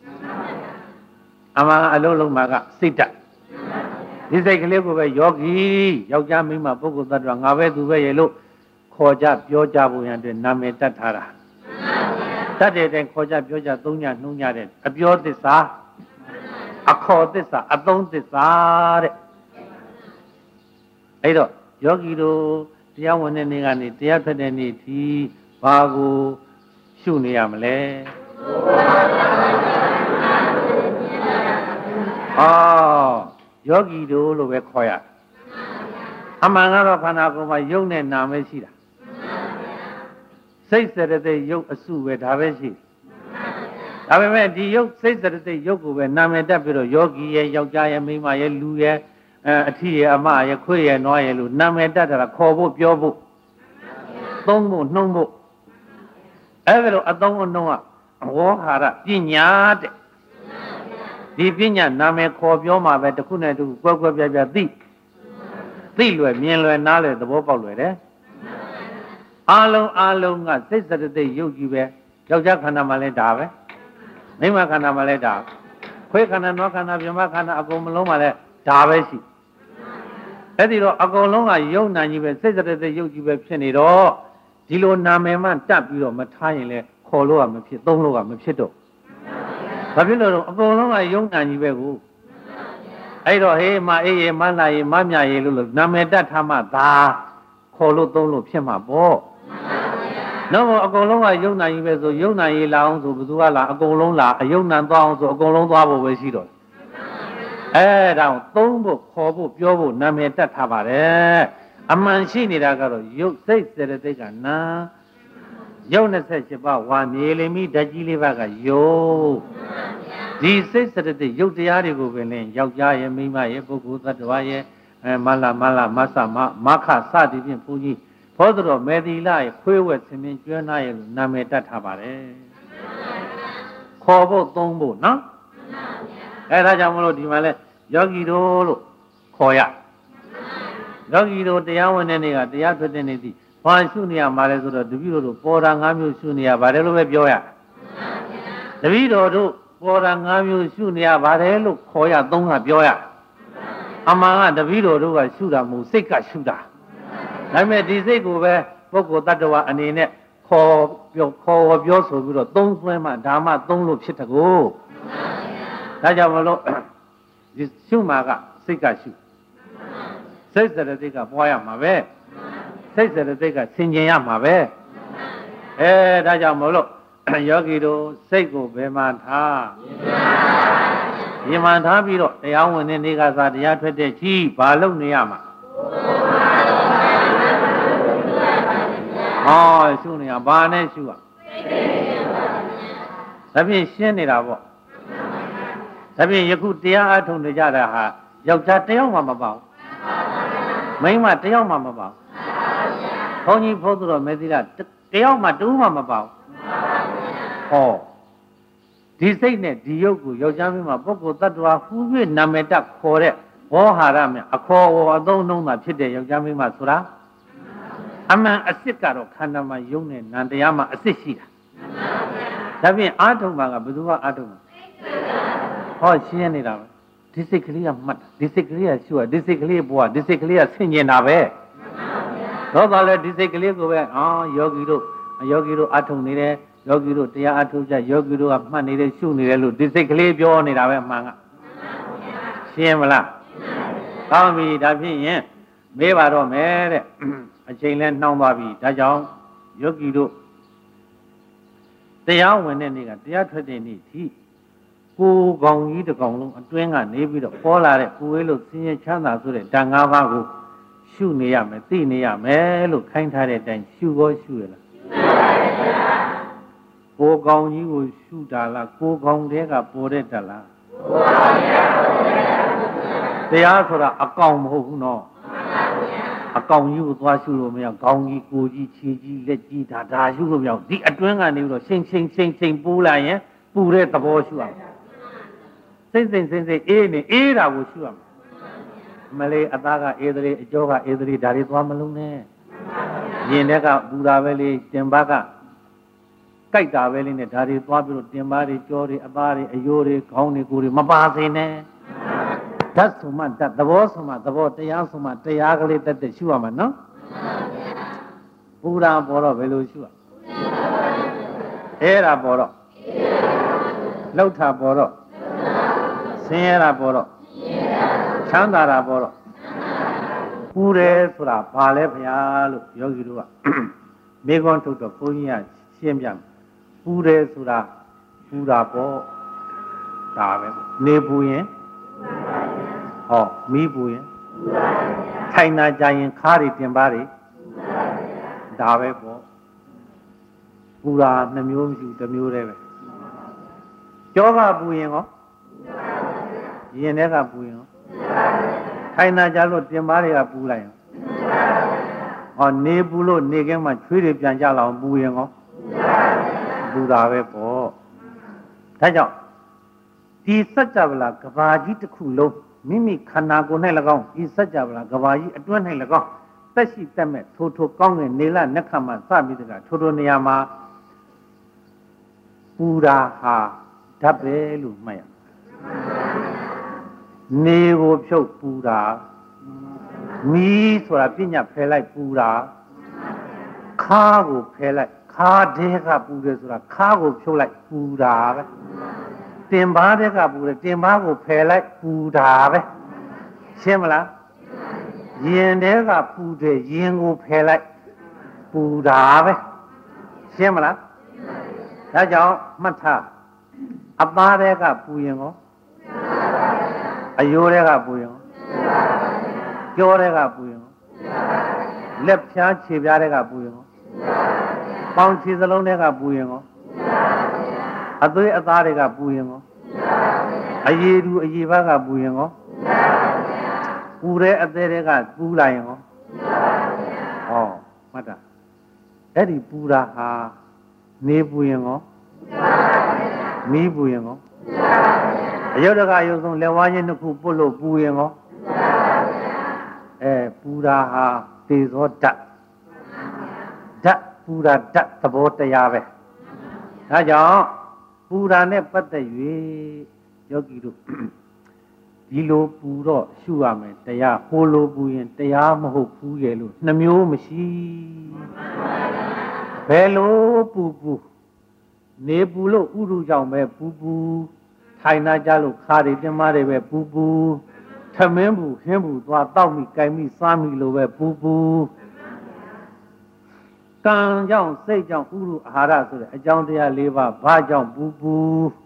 အမှန်အလုပ်လုပ်မှာကစိတ်ဓာတ်ဒီစိတ်ကလေးကိုပဲယောဂီယောက်ျားမိန်းမပုဂ္ဂိုလ်သတ္တဝါငါပဲသူပဲရဲ့လို့ခေါ်ကြပြောကြဖို့ရန်အတွက်နာမည်တတ်ထားတာတတ်တဲ့တိုင်ခေါ်ကြပြောကြသုံးညနှုံးကြတဲ့အပြောသစ္စာအခေါ်သစ္စာအသုံးသစ္စာတဲ့အဲ့တော့ယောဂီတို့တရားဝင်တဲ့နေ့ကနေတရားထွက်တဲ့နေ့ထိဘာကိုရှုနေရမလဲယောဂီတို့လို့ပဲခေါ်ရအမှန်ကတော့ခန္ဓာကိုယ်မှာယုတ်နဲ့နာမဲရှိတာစိတ်စရတဲ့ယုတ်အစုပဲဒါပဲရှိဒါပေမဲ့ဒီယုတ်စိတ်စရတဲ့ယုတ်ကိုပဲနာမည်တက်ပြီးတော့ယောဂီရဲ့ယောက်ျားရဲ့မိန်းမရဲ့လူရဲ့အထီရဲ့အမရဲ့ခွေရဲ့နွားရဲ့လို့နာမည်တက်တာခေါ်ဖို့ပြောဖို့သုံးဖို့နှုံးဖို့အဲ့ဒါလိုအသုံးအနှုံးကဝေါဟာရပညာတဲ့ဒီပညာနာမည်ခေါ်ပြောမှာပဲတစ်ခုနဲ့တစ်ခုကွဲပြားသိလွယ်မြင်လွယ်နားလွယ်သဘောပေါက်လွယ်တယ်အာလုံးကစိတ်စရတဲ့ယုတ်ကြီးပဲယောက်ျားခန္ဓာမှာလည်းဒါပဲမိန်းမခန္ဓာမှာလည်းဒါခွေးခန္ဓာနွားခန္ဓာပြမခန္ဓာအကုန်လုံးမှာလည်းဒါပဲရှိအဲ့ဒီတော့အကုန်လုံးကယုတ်နာကြီးပဲစိတ်စရတဲ့ယုတ်ကြီးပဲဖြစ်နေတော့ဒီလိုနာမည်မှတက်ပြီးတော့မထားရင်လည်းခေါ်လို့ကမဖြစ်သုံးလို့ကမဖြစ်တော့ဘာဖြစ်လို့အကုန်လုံးကယုတ်နာကြီးပဲကိုအဲ့တော့ဟေးမအေးရေမလာရေမမြရေလို့နာမည်တက်ထားမှသာခေါ်လို့သုံးလို့ဖြစ်မှာပေါ့နော်အကုန်လုံးကယုံနာကြီးပဲဆိုယုံနာကြီးလာအောင်ဆိုဘယ်သူကလာအကုန်လုံးလာအယုံနာသွားအောင်ဆိုအကုန်လုံးသွားဖို့ပဲရှိတော့ဒါသုံးဖို့ခေါ်ဖို့ပြောဖို့နာမည်တက်ထားပါတယ်အမှန်ရှိနေတာကတော့ယုတ်စိတ်စေတသိက်ကနာယုတ်28ပါးဝါမြေလိမိဓာတ်ကြီးလေးပါးကယုတ်ဒီစိတ်စေတသိက်ယုတ်တရားတွေကိုပဲလင်းယောက်ျားရဲ့မိန်းမရဲ့ပုဂ္ဂိုလ်သတ္တဝါရဲ့မလမဆမခစသည်ဖြင့်ဘုန်းကြီးဘောဓတော်မေသီလရဲ့ခွေးဝက်ဆင်းင်းကျွမ်းနာရဲ့လို့နာမည်တက်ထားပါတယ်ခေါ်ဖို့သုံးဖို့နော်ဒါကြောင့်မလို့ဒီမှာလဲယောဂီတို့လို့ခေါ်ရယောဂီတို့တရားဝင်တဲ့နေ့ကတရားထွက်တဲ့နေ့ဒီဘာရှုနေရမှာလဲဆိုတော့တပည့်တော်တို့ပေါ်တာ၅မျိုးရှုနေရပါတယ်လို့ပဲပြောရတပည့်တော်တို့ပေါ်တာ၅မျိုးရှုနေရပါတယ်လို့ခေါ်ရသုံးကပြောရအမှန်ကတပည့်တော်တို့ကရှုတာမဟုတ်စိတ်ကရှုတာဒါပေမဲ့ဒီစိတ်ကိုပဲပုဂ္ဂိုလ်တ attva အနေနဲ့ခေါ်ပြောဆိုပြီးတော့သုံးဆွဲမှဓမ္မသုံးလို့ဖြစ်တကူဒါကြောင့်မလို့ဒီရှုမှာကစိတ်ကရှုစိတ်စရတိတ်ကပွားရမှာပဲစိတ်စရတိတ်ကဆင်ခြင်ရမှာပဲဒါကြောင့်မလို့ယောဂီတို့စိတ်ကိုဘယ်မှာထားရင်မှန်ထားပြီးတော့တရားဝင်တဲ့နေ့ကစားတရားထွက်တဲ့ကြီးဘာလုပ်နေရမှာရှုနေရဘာနဲ့ရှုရဒါဖြင့်ရှင်းနေတာပေါ့ဒါဖြင့်ယခုတရားအထုံနေကြတာဟာယောက်ျားတယောက်မှမပေါ့မိန်းမတယောက်မှမပေါ့ဘုန်းကြီးဘုသူတော်မေသီလတယောက်မှတူးမှမပေါ့ဒီစိတ်နဲ့ဒီယုတ်ကိုယောက်ျားမိန်းမပုဂ္ဂိုလ်တ attva ဟူ၍နာမည်တက်ခေါ်တဲ့ဘောဟာရမြအခေါ်အသုံးနှုန်းတာဖြစ်တဲ့ယောက်ျားမိန်းမဆိုတာအမှန်အစစ်ကတော့ခန္ဓာမှာယုံနဲ့နံတရားမှာအစစ်ရှိတာဒါဖြင့်အာထုံမှာကဘယ်သူကအာထုံမှာရှင်းနေတာပဲဒီစိတ်ကလေးကမှတ်ဒီစိတ်ကလေးကရှုရဒီစိတ်ကလေးဘွားဒီစိတ်ကလေးကဆင်ကျင်တာပဲတော့သာလဲဒီစိတ်ကလေးကိုပဲယောဂီတို့အာထုံနေတယ်ယောဂီတို့တရားအထုကြယောဂီတို့ကမှတ်နေတယ်ရှုနေတယ်လို့ဒီစိတ်ကလေးပြောနေတာပဲမှန်ကရှင်းမလားကောင်းပြီဒါဖြင့်ရင်မေးပါတော့မယ်တဲ့အချိန်လဲနှောင်းသွားပြီဒါကြောင့်ယောဂီတို့တရားဝင်တဲ့နေ့ကတရားထွက်တဲ့နေ့ထိကိုယ်ကောင်ကြီးတစ်ကောင်လုံးအတွင်းကနေပြီးတော့ပေါ်လာတဲ့ကိုယ်ဝေးလို့ဆင်းရဲချမ်းသာဆိုတဲ့ဓာတ်၅ပါးကိုရှုနေရမယ်သိနေရမယ်လို့ခိုင်းထားတဲ့အတိုင်းရှုဖို့ရှုရလားကိုယ်ကောင်ကြီးကိုရှုတာလားကိုယ်ကောင်တဲကပေါ်တဲ့တလားတရားဆိုတာအကောင်မဟုတ်ဘူးနော်အကောင်ကြီးကိုသွားရှုလို့မရခေါင်းကြီးကိုကြီးခြေကြီးလက်ကြီးဒါရှုလို့မရဒီအတွင်းကနေပြီးတော့ချိန်ပူးလာရင်ပူတဲ့သဘောရှုရမယ်စိတ်အေးနေအေးတာကိုရှုရမယ်မလေးအသားကအေးသလေးအကျောကအေးသလေးဒါတွေသွားမလုံးနဲ့ရင်ထဲကပူတာပဲလေတင်ပါကကြိုက်တာပဲလေးနဲ့ဒါတွေသွားပြီးတော့တင်ပါတွေကြောတွေအသားတွေအယိုးတွေခေါင်းတွေကိုယ်တွေမပါစေနဲ့ဓာတ်ဆိုမှဓာတ်သဘောဆိုမှသဘောတရားဆိုမှတရားကလေးတက်ရှုရမှာနော်ပူတာပေါ်တော့ဘယ်လိုရှုရအဲ့ဒါပေါ်တော့လှုပ်တာပေါ်တော့ဆင်းရဲတာပေါ်တော့ချမ်းသာတာပေါ်တော့ပူတယ်ဆိုတာဘာလဲဗျာလို့ယောဂီတို့ကမေခွန်းထုတ်တော့ဘုန်းကြီးကရှင်းပြပူတယ်ဆိုတာပူတာပေါ့ဒါပဲနေပူရင်မီးပူရင်ထိုင်နာကြရင်ခါးတွေတင်ပါးတွေဒါပဲပေါ့ပူတာနှမျိုးမရှိတစ်မျိုးတည်းပဲကြောကပူရင်ရောရင်ထဲကပူရင်ရောထိုင်နာကြလို့တင်ပါးတွေကပူလိုက်ရင်နေပူလို့နေကဲမှချွေးတွေပြန်ကြလာအောင်ပူရင်ရောပူတာပဲပေါ့ဒါကြောင့်ဒီစัจ java လာကဘာကြီးတစ်ခုလုံးမိမိခန္ဓာကိုယ်၌၎င်းဒီစัจ java လာကဘာကြီးအတွင်း၌၎င်းတက်ရှိတက်မဲ့ထိုကောင်းတဲ့နေလနက္ခမှစပြီးတကထိုနေရာမှာပူတာဟာဓာတ်ပဲလို့မှတ်ရနေကိုဖြုတ်ပူတာမီးဆိုတာပညာဖယ်လိုက်ပူတာခါးကိုဖယ်လိုက်ခါးတဲကပူတယ်ဆိုတာခါးကိုဖြုတ်လိုက်ပူတာပဲတင်ပါးတဲ့ကပူတယ်တင်ပါးကိုဖယ်လိုက်ပူတာပဲရှင်းမလားရင်တဲကပူတဲ့ရင်ကိုဖယ်လိုက်ပူတာပဲရှင်းမလားဒါကြောင့်မှတ်ထားအသားတဲကပူရင်ကောအယိုးတဲကပူရင်ကောကြောတဲကပူရင်ကောလက်ဖြားခြေပြားတဲကပူရင်ကောပေါင်ခြေစလုံးတဲကပူရင်ကောအသွေးအသားတွေကပူရင်ကောအရည်သူအရည်ဘကပူရင်ကောပူတဲ့အသေးတွေကပူလာရင်ကောဟောမှတ်တာအဲ့ဒီပူတာဟာနေပူရင်ကောမီးပူရင်ကောအယုဒ္ဓကအယုဆုံးလက်ဝါးချင်းတစ်ခုပုတ်လို့ပူရင်ကောပူတာဟာသေသောဓာတ်ပူတာဓာတ်သဘောတရားပဲဒါကြောင့်ပူတာနဲ့ပတ်သက်၍ယောဂီတို့ဒီလိုပူတော့ရှုရမယ်တရားဟိုလိုပူရင်တရားမဟုတ်ဘူးရဲ့လို့နှမျိုးမရှိဘယ်လိုပူနေပူလို့ဥရုကြောင့်ပဲပူထိုင်နာကြလို့ခါတွေတင်မာတွေပဲပူထမင်းပူဟင်းပူသွားတောက်မိကြိုင်မိစားမိလို့ပဲပူကံကြောင့်စိတ်ကြောင့်ဥရုအာဟာရဆိုတဲ့အကြောင်းတရား၄ပါးဘာကြောင့်ပူ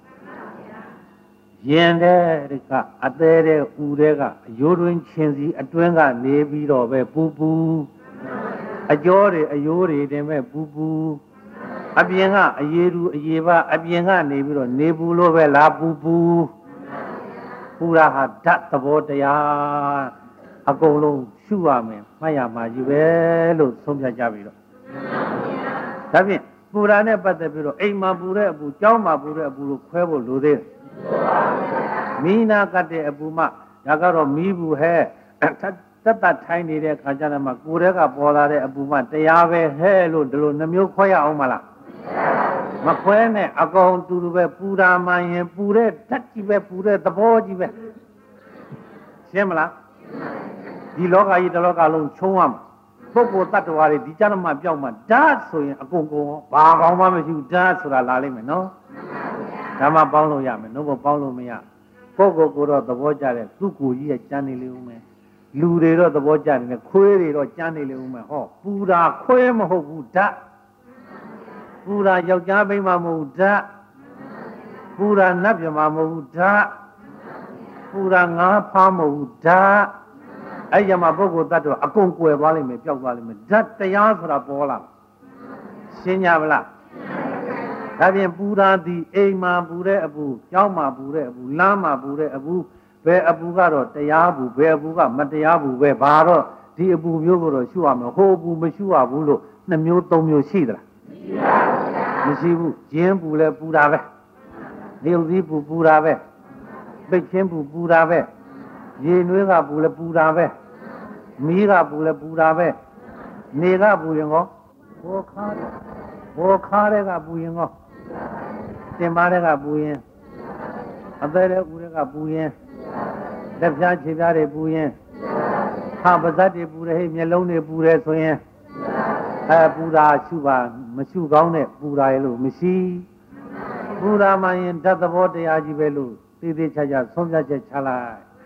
ရင်တဲ့ကအသေးတဲ့ဥတဲ့ကအယိုးတွင်ချင်းစီအတွင်းကနေပြီးတော့ပဲပူအကြောတွေအယိုးတွေတင်ပဲပူအပြင်ကအရေသူအရေပါအပြင်ကနေပြီးတော့နေပူလို့ပဲလာပူရာဟာဓာတ်သဘောတရားအကုန်လုံးရှုရမယ်မှတ်ရမှာကြီးပဲလို့ဆုံးဖြတ်ကြပြီတော့ဒါဖြင့်ပူရာနဲ့ပတ်သက်ပြီးတော့အိမ်မှာပူတဲ့အပူကျောင်းမှာပူတဲ့အပူလို့ခွဲဖို့လိုသေးတယ်မီးနာကတဲ့အပူမှဒါကတော့မီးဘူးဟဲ့တက်ထိုင်းနေတဲ့ခါကျတော့မှကိုယ်တည်းကပေါ်လာတဲ့အပူမှတရားပဲဟဲ့လို့ဒီလိုနှမျိုးခွဲရအောင်မလားမခွဲနဲ့အကောင်တူတူပဲပူတာမှရင်ပူတဲ့ဓာတ်ကြီးပဲပူတဲ့သဘောကြီးပဲရှင်းမလားဒီလောကကြီးတစ်လောကလုံးခြုံရမှာပုဂ္ဂိုလ်တ attva တွေဒီကြမ်းမှပြောက်မှဓာတ်ဆိုရင်အကုန်ဘာကောင်းမှမရှိဘူးဓာတ်ဆိုတာလာလိမ့်မယ်နော်ဒါမှပေါင်းလို့ရမယ်နော်ပေါင်းလို့မရပုဂ္ဂိုလ်ကိုတော့သဘောကျတဲ့သူ့ကိုယ်ကြီးရဲ့ကြမ်းနေလေဦးမယ်လူတွေတော့သဘောကျနေတယ်ခွေးတွေတော့ကြမ်းနေလေဦးမယ်ဟောပူတာခွေးမဟုတ်ဘူးဓာတ်ပူတာယောက်ျားမိန်းမမဟုတ်ဓာတ်ပူတာနတ်ပြမမဟုတ်ဓာတ်ပူတာငါးဖားမဟုတ်ဓာတ်အဲ့ကြမှာပုဂ္ဂိုလ်တ attva အကုန်ကွယ်သွားလိမ့်မယ်ပျောက်သွားလိမ့်မယ်ဓာတ်တရားဆိုတာပေါ်လာရှင်းကြပါလားဒါဖြင့်ပူတာဒီအိမ်မှာပူတဲ့အပူကျောင်းမှာပူတဲ့အပူလမ်းမှာပူတဲ့အပူဘယ်အပူကတော့တရားဘူးဘယ်အပူကမတရားဘူးပဲဘာတော့ဒီအပူမျိုးကိုတော့ရှုရမယ်ဟိုအပူမရှုရဘူးလို့2မျိုး3မျိုးရှိသလားမရှိဘူးကျင်းပူလဲပူတာပဲနေုပ်စည်းပူတာပဲပိတ်ချင်းပူတာပဲရေနွေးကပူလဲပူတာပဲမီးကပူလဲပူတာပဲနေကပူရင်ကောဘောခါတဲ့ကပူရင်ကောတင်ပါတဲ့ကပူရင်အသေးတဲ့ဦးတဲ့ကပူရင်လက်ဖြားခြေဖြားတွေပူရင်ဟာပါးစပ်တွေပူတယ်ဟဲ့မျက်လုံးတွေပူတယ်ဆိုရင်ပူတာရှုပါမရှုကောင်းတဲ့ပူတာရဲ့လို့မရှိပူတာမှရင်ဓာတ်သဘောတရားကြီးပဲလို့သိသိချာချာဆုံးဖြတ်ချက်ချလို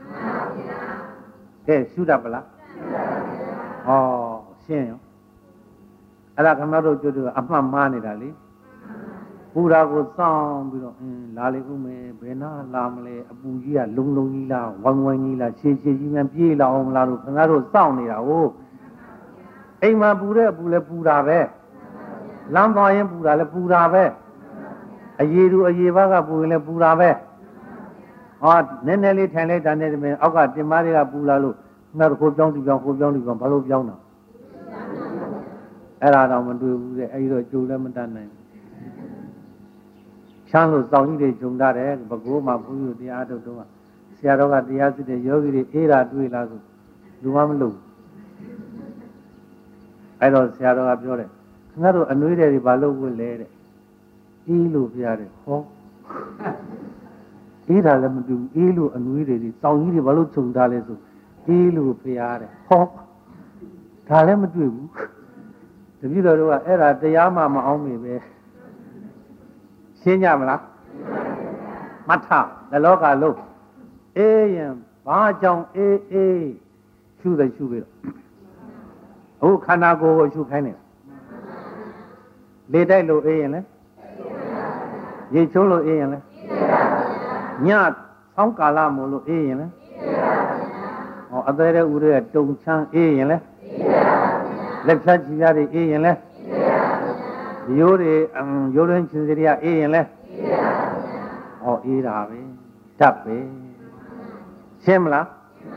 က်ကဲရှုတတ်ပလားဟောရှင်းရောအဲ့ဒါခမတို့ကျွတ်တို့အမှတ်မှားနေတာလေပူတာကိုစောင်းပြီးတော့လာလေဦးမယ်ဘယ်နာလာမလဲအပူကြီးကလုံကြီးလားဝိုင်းကြီးလားရှည်ကြီးမှပြေးလာအောင်မလားလို့ခင်ဗျားတို့စောင့်နေတာဟုတ်အိမ်မှာပူတဲ့အပူလည်းပူတာပဲလမ်းသွားရင်ပူတာလည်းပူတာပဲအရေသူအရေဘကပူရင်လည်းပူတာပဲဟောနည်းနည်းလေးထိုင်လိုက်တာနဲ့ဒီအောက်ကတင်မားတွေကပူလာလို့ခင်ဗျားတို့ကိုပြောင်းဒီပြောင်းဘာလို့ပြောင်းတာအဲ့ဒါတော့မတွေ့ဘူးတဲ့အဲ့ဒီတော့ကြုံလည်းမတတ်နိုင်ချမ်းလို့စောင်းကြီးတွေဂျုံတာတယ်ဘကိုးမှာဘုရားတရားထုတ်တော့ဆရာတော်ကတရားစစ်တဲ့ယောဂီတွေအေးတာတွေ့လားဆိုလူမမလို့အဲ့တော့ဆရာတော်ကပြောတယ်ခင်ဗျားတို့အနွေးတွေဘာလို့ဝင်လဲတဲ့အေးလို့ဖရားတယ်ဟောအေးတာလည်းမတူဘူးအေးလို့အနွေးတွေစောင်းကြီးတွေဘာလို့ဂျုံတာလဲဆိုအေးလို့ဖရားတယ်ဟောဒါလည်းမတွေ့ဘူးတပည့်တော်တို့ကအဲ့ဒါတရားမှမအောင်မိပဲရှင်းကြမလားမထတလောကလုံးအေးရင်ဘာကြောင့်အေးရှုတယ်ရှုပြီးတော့အခုခန္ဓာကိုယ်ကိုရှုခိုင်းနေလေတိုက်လို့အေးရင်လဲရေချိုးလို့အေးရင်လဲညဆောင်းကာလမို့လို့အေးရင်လဲဟောအသေးတဲ့ဦးရဲ့တုံချမ်းအေးရင်လဲလက်ဖြတ်ချီရတွေအေးရင်လဲရိုးတွေရိုးရင်းချင်းစရိယအေးရင်လဲဟောအေးတာပဲဓာတ်ပဲရှင်းမလား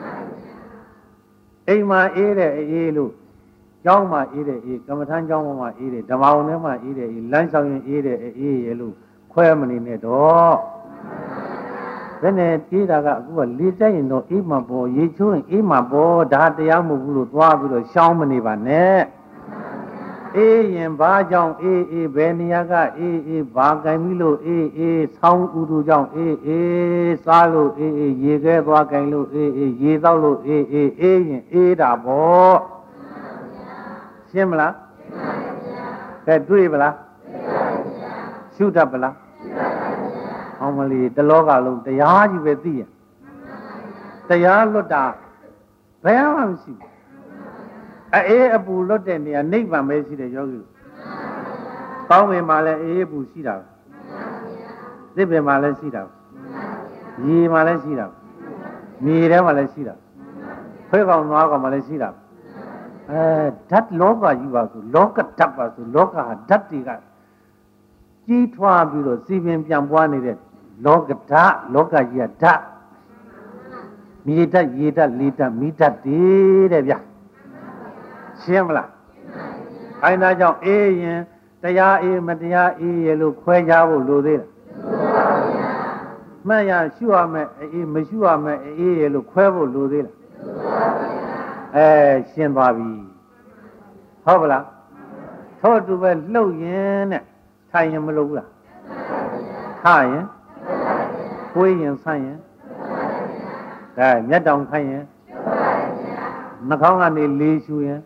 အိမ်မှာအေးတဲ့အေးလို့ကျောင်းမှာအေးတဲ့အေးကမ္မထမ်းကျောင်းမှာအေးတဲ့ဓမ္မအောင်ထဲမှာအေးတဲ့အေးလမ်းဆောင်ရင်အေးတဲ့အေးရလို့ခွဲမနေနဲ့တော့ဘယ်နဲ့အေးတာကအခုကလေတိုက်ရင်တော့အေးမှာပေါ်ရေချိုးရင်အေးမှာပေါ်ဒါတရားမဟုတ်ဘူးလို့သွားပြီးတော့ရှောင်းမနေပါနဲ့အေးရင်ဘာကြောင့်အေးအေးဘယ်နေရာကအေးအေးဘာကံပြီးလို့အေးအေးဆောင်းဥတုကြောင့်အေးအေးစားလို့အေးအေးရေခဲသွားကံလို့အေးအေးရေတောက်လို့အေးအေးအေးရင်အေးတာပေါ့ရှင်းမလားကဲတွေ့ပလားရှုတတ်ပလားဟောမလီတလောကလုံးတရားကြီးပဲသိရင်တရားလွတ်တာဘယ်မှမရှိဘူးအေးအပူလွတ်တဲ့နေရာနိဗ္ဗာန်ပဲရှိတယ်ယောဂီကောင်းပင်မှာလည်းအေးအပူရှိတာသစ်ပင်မှာလည်းရှိတာရေမှာလည်းရှိတာမြေထဲမှာလည်းရှိတာခွဲကောင်နွားကောင်မှာလည်းရှိတာဓာတ်လောကကြီးပါဆိုလောကဓာတ်ပါဆိုလောကဟာဓာတ်တွေကကြီးထွားပြီးတော့စီပင်ပြန်ပွားနေတဲ့လောကဓာတ်လောကကြီးကဓာတ်မြေဓာတ်ရေဓာတ်လေဓာတ်မိဓာတ်တည်းတဲ့ဗျာရှင်းမလားခိုင်းသားကြောင့်အေးရင်တရားအေးမတရားအေးရလို့ခွဲခြားဖို့လိုသေးလားမှတ်ရရှုရမယ်အေးမရှုရမယ်အေးရလို့ခွဲဖို့လိုသေးလားရှင်းသွားပြီဟုတ်ပလားထို့တူပဲလှုပ်ရင်နဲ့ထိုင်ရင်မလုပ်ဘူးလားခရင်ကိုယ်ရင်ဆန့်ရင်မျက်တောင်ခိုင်းရင်နှာခေါင်းကနေလေးရှူရင်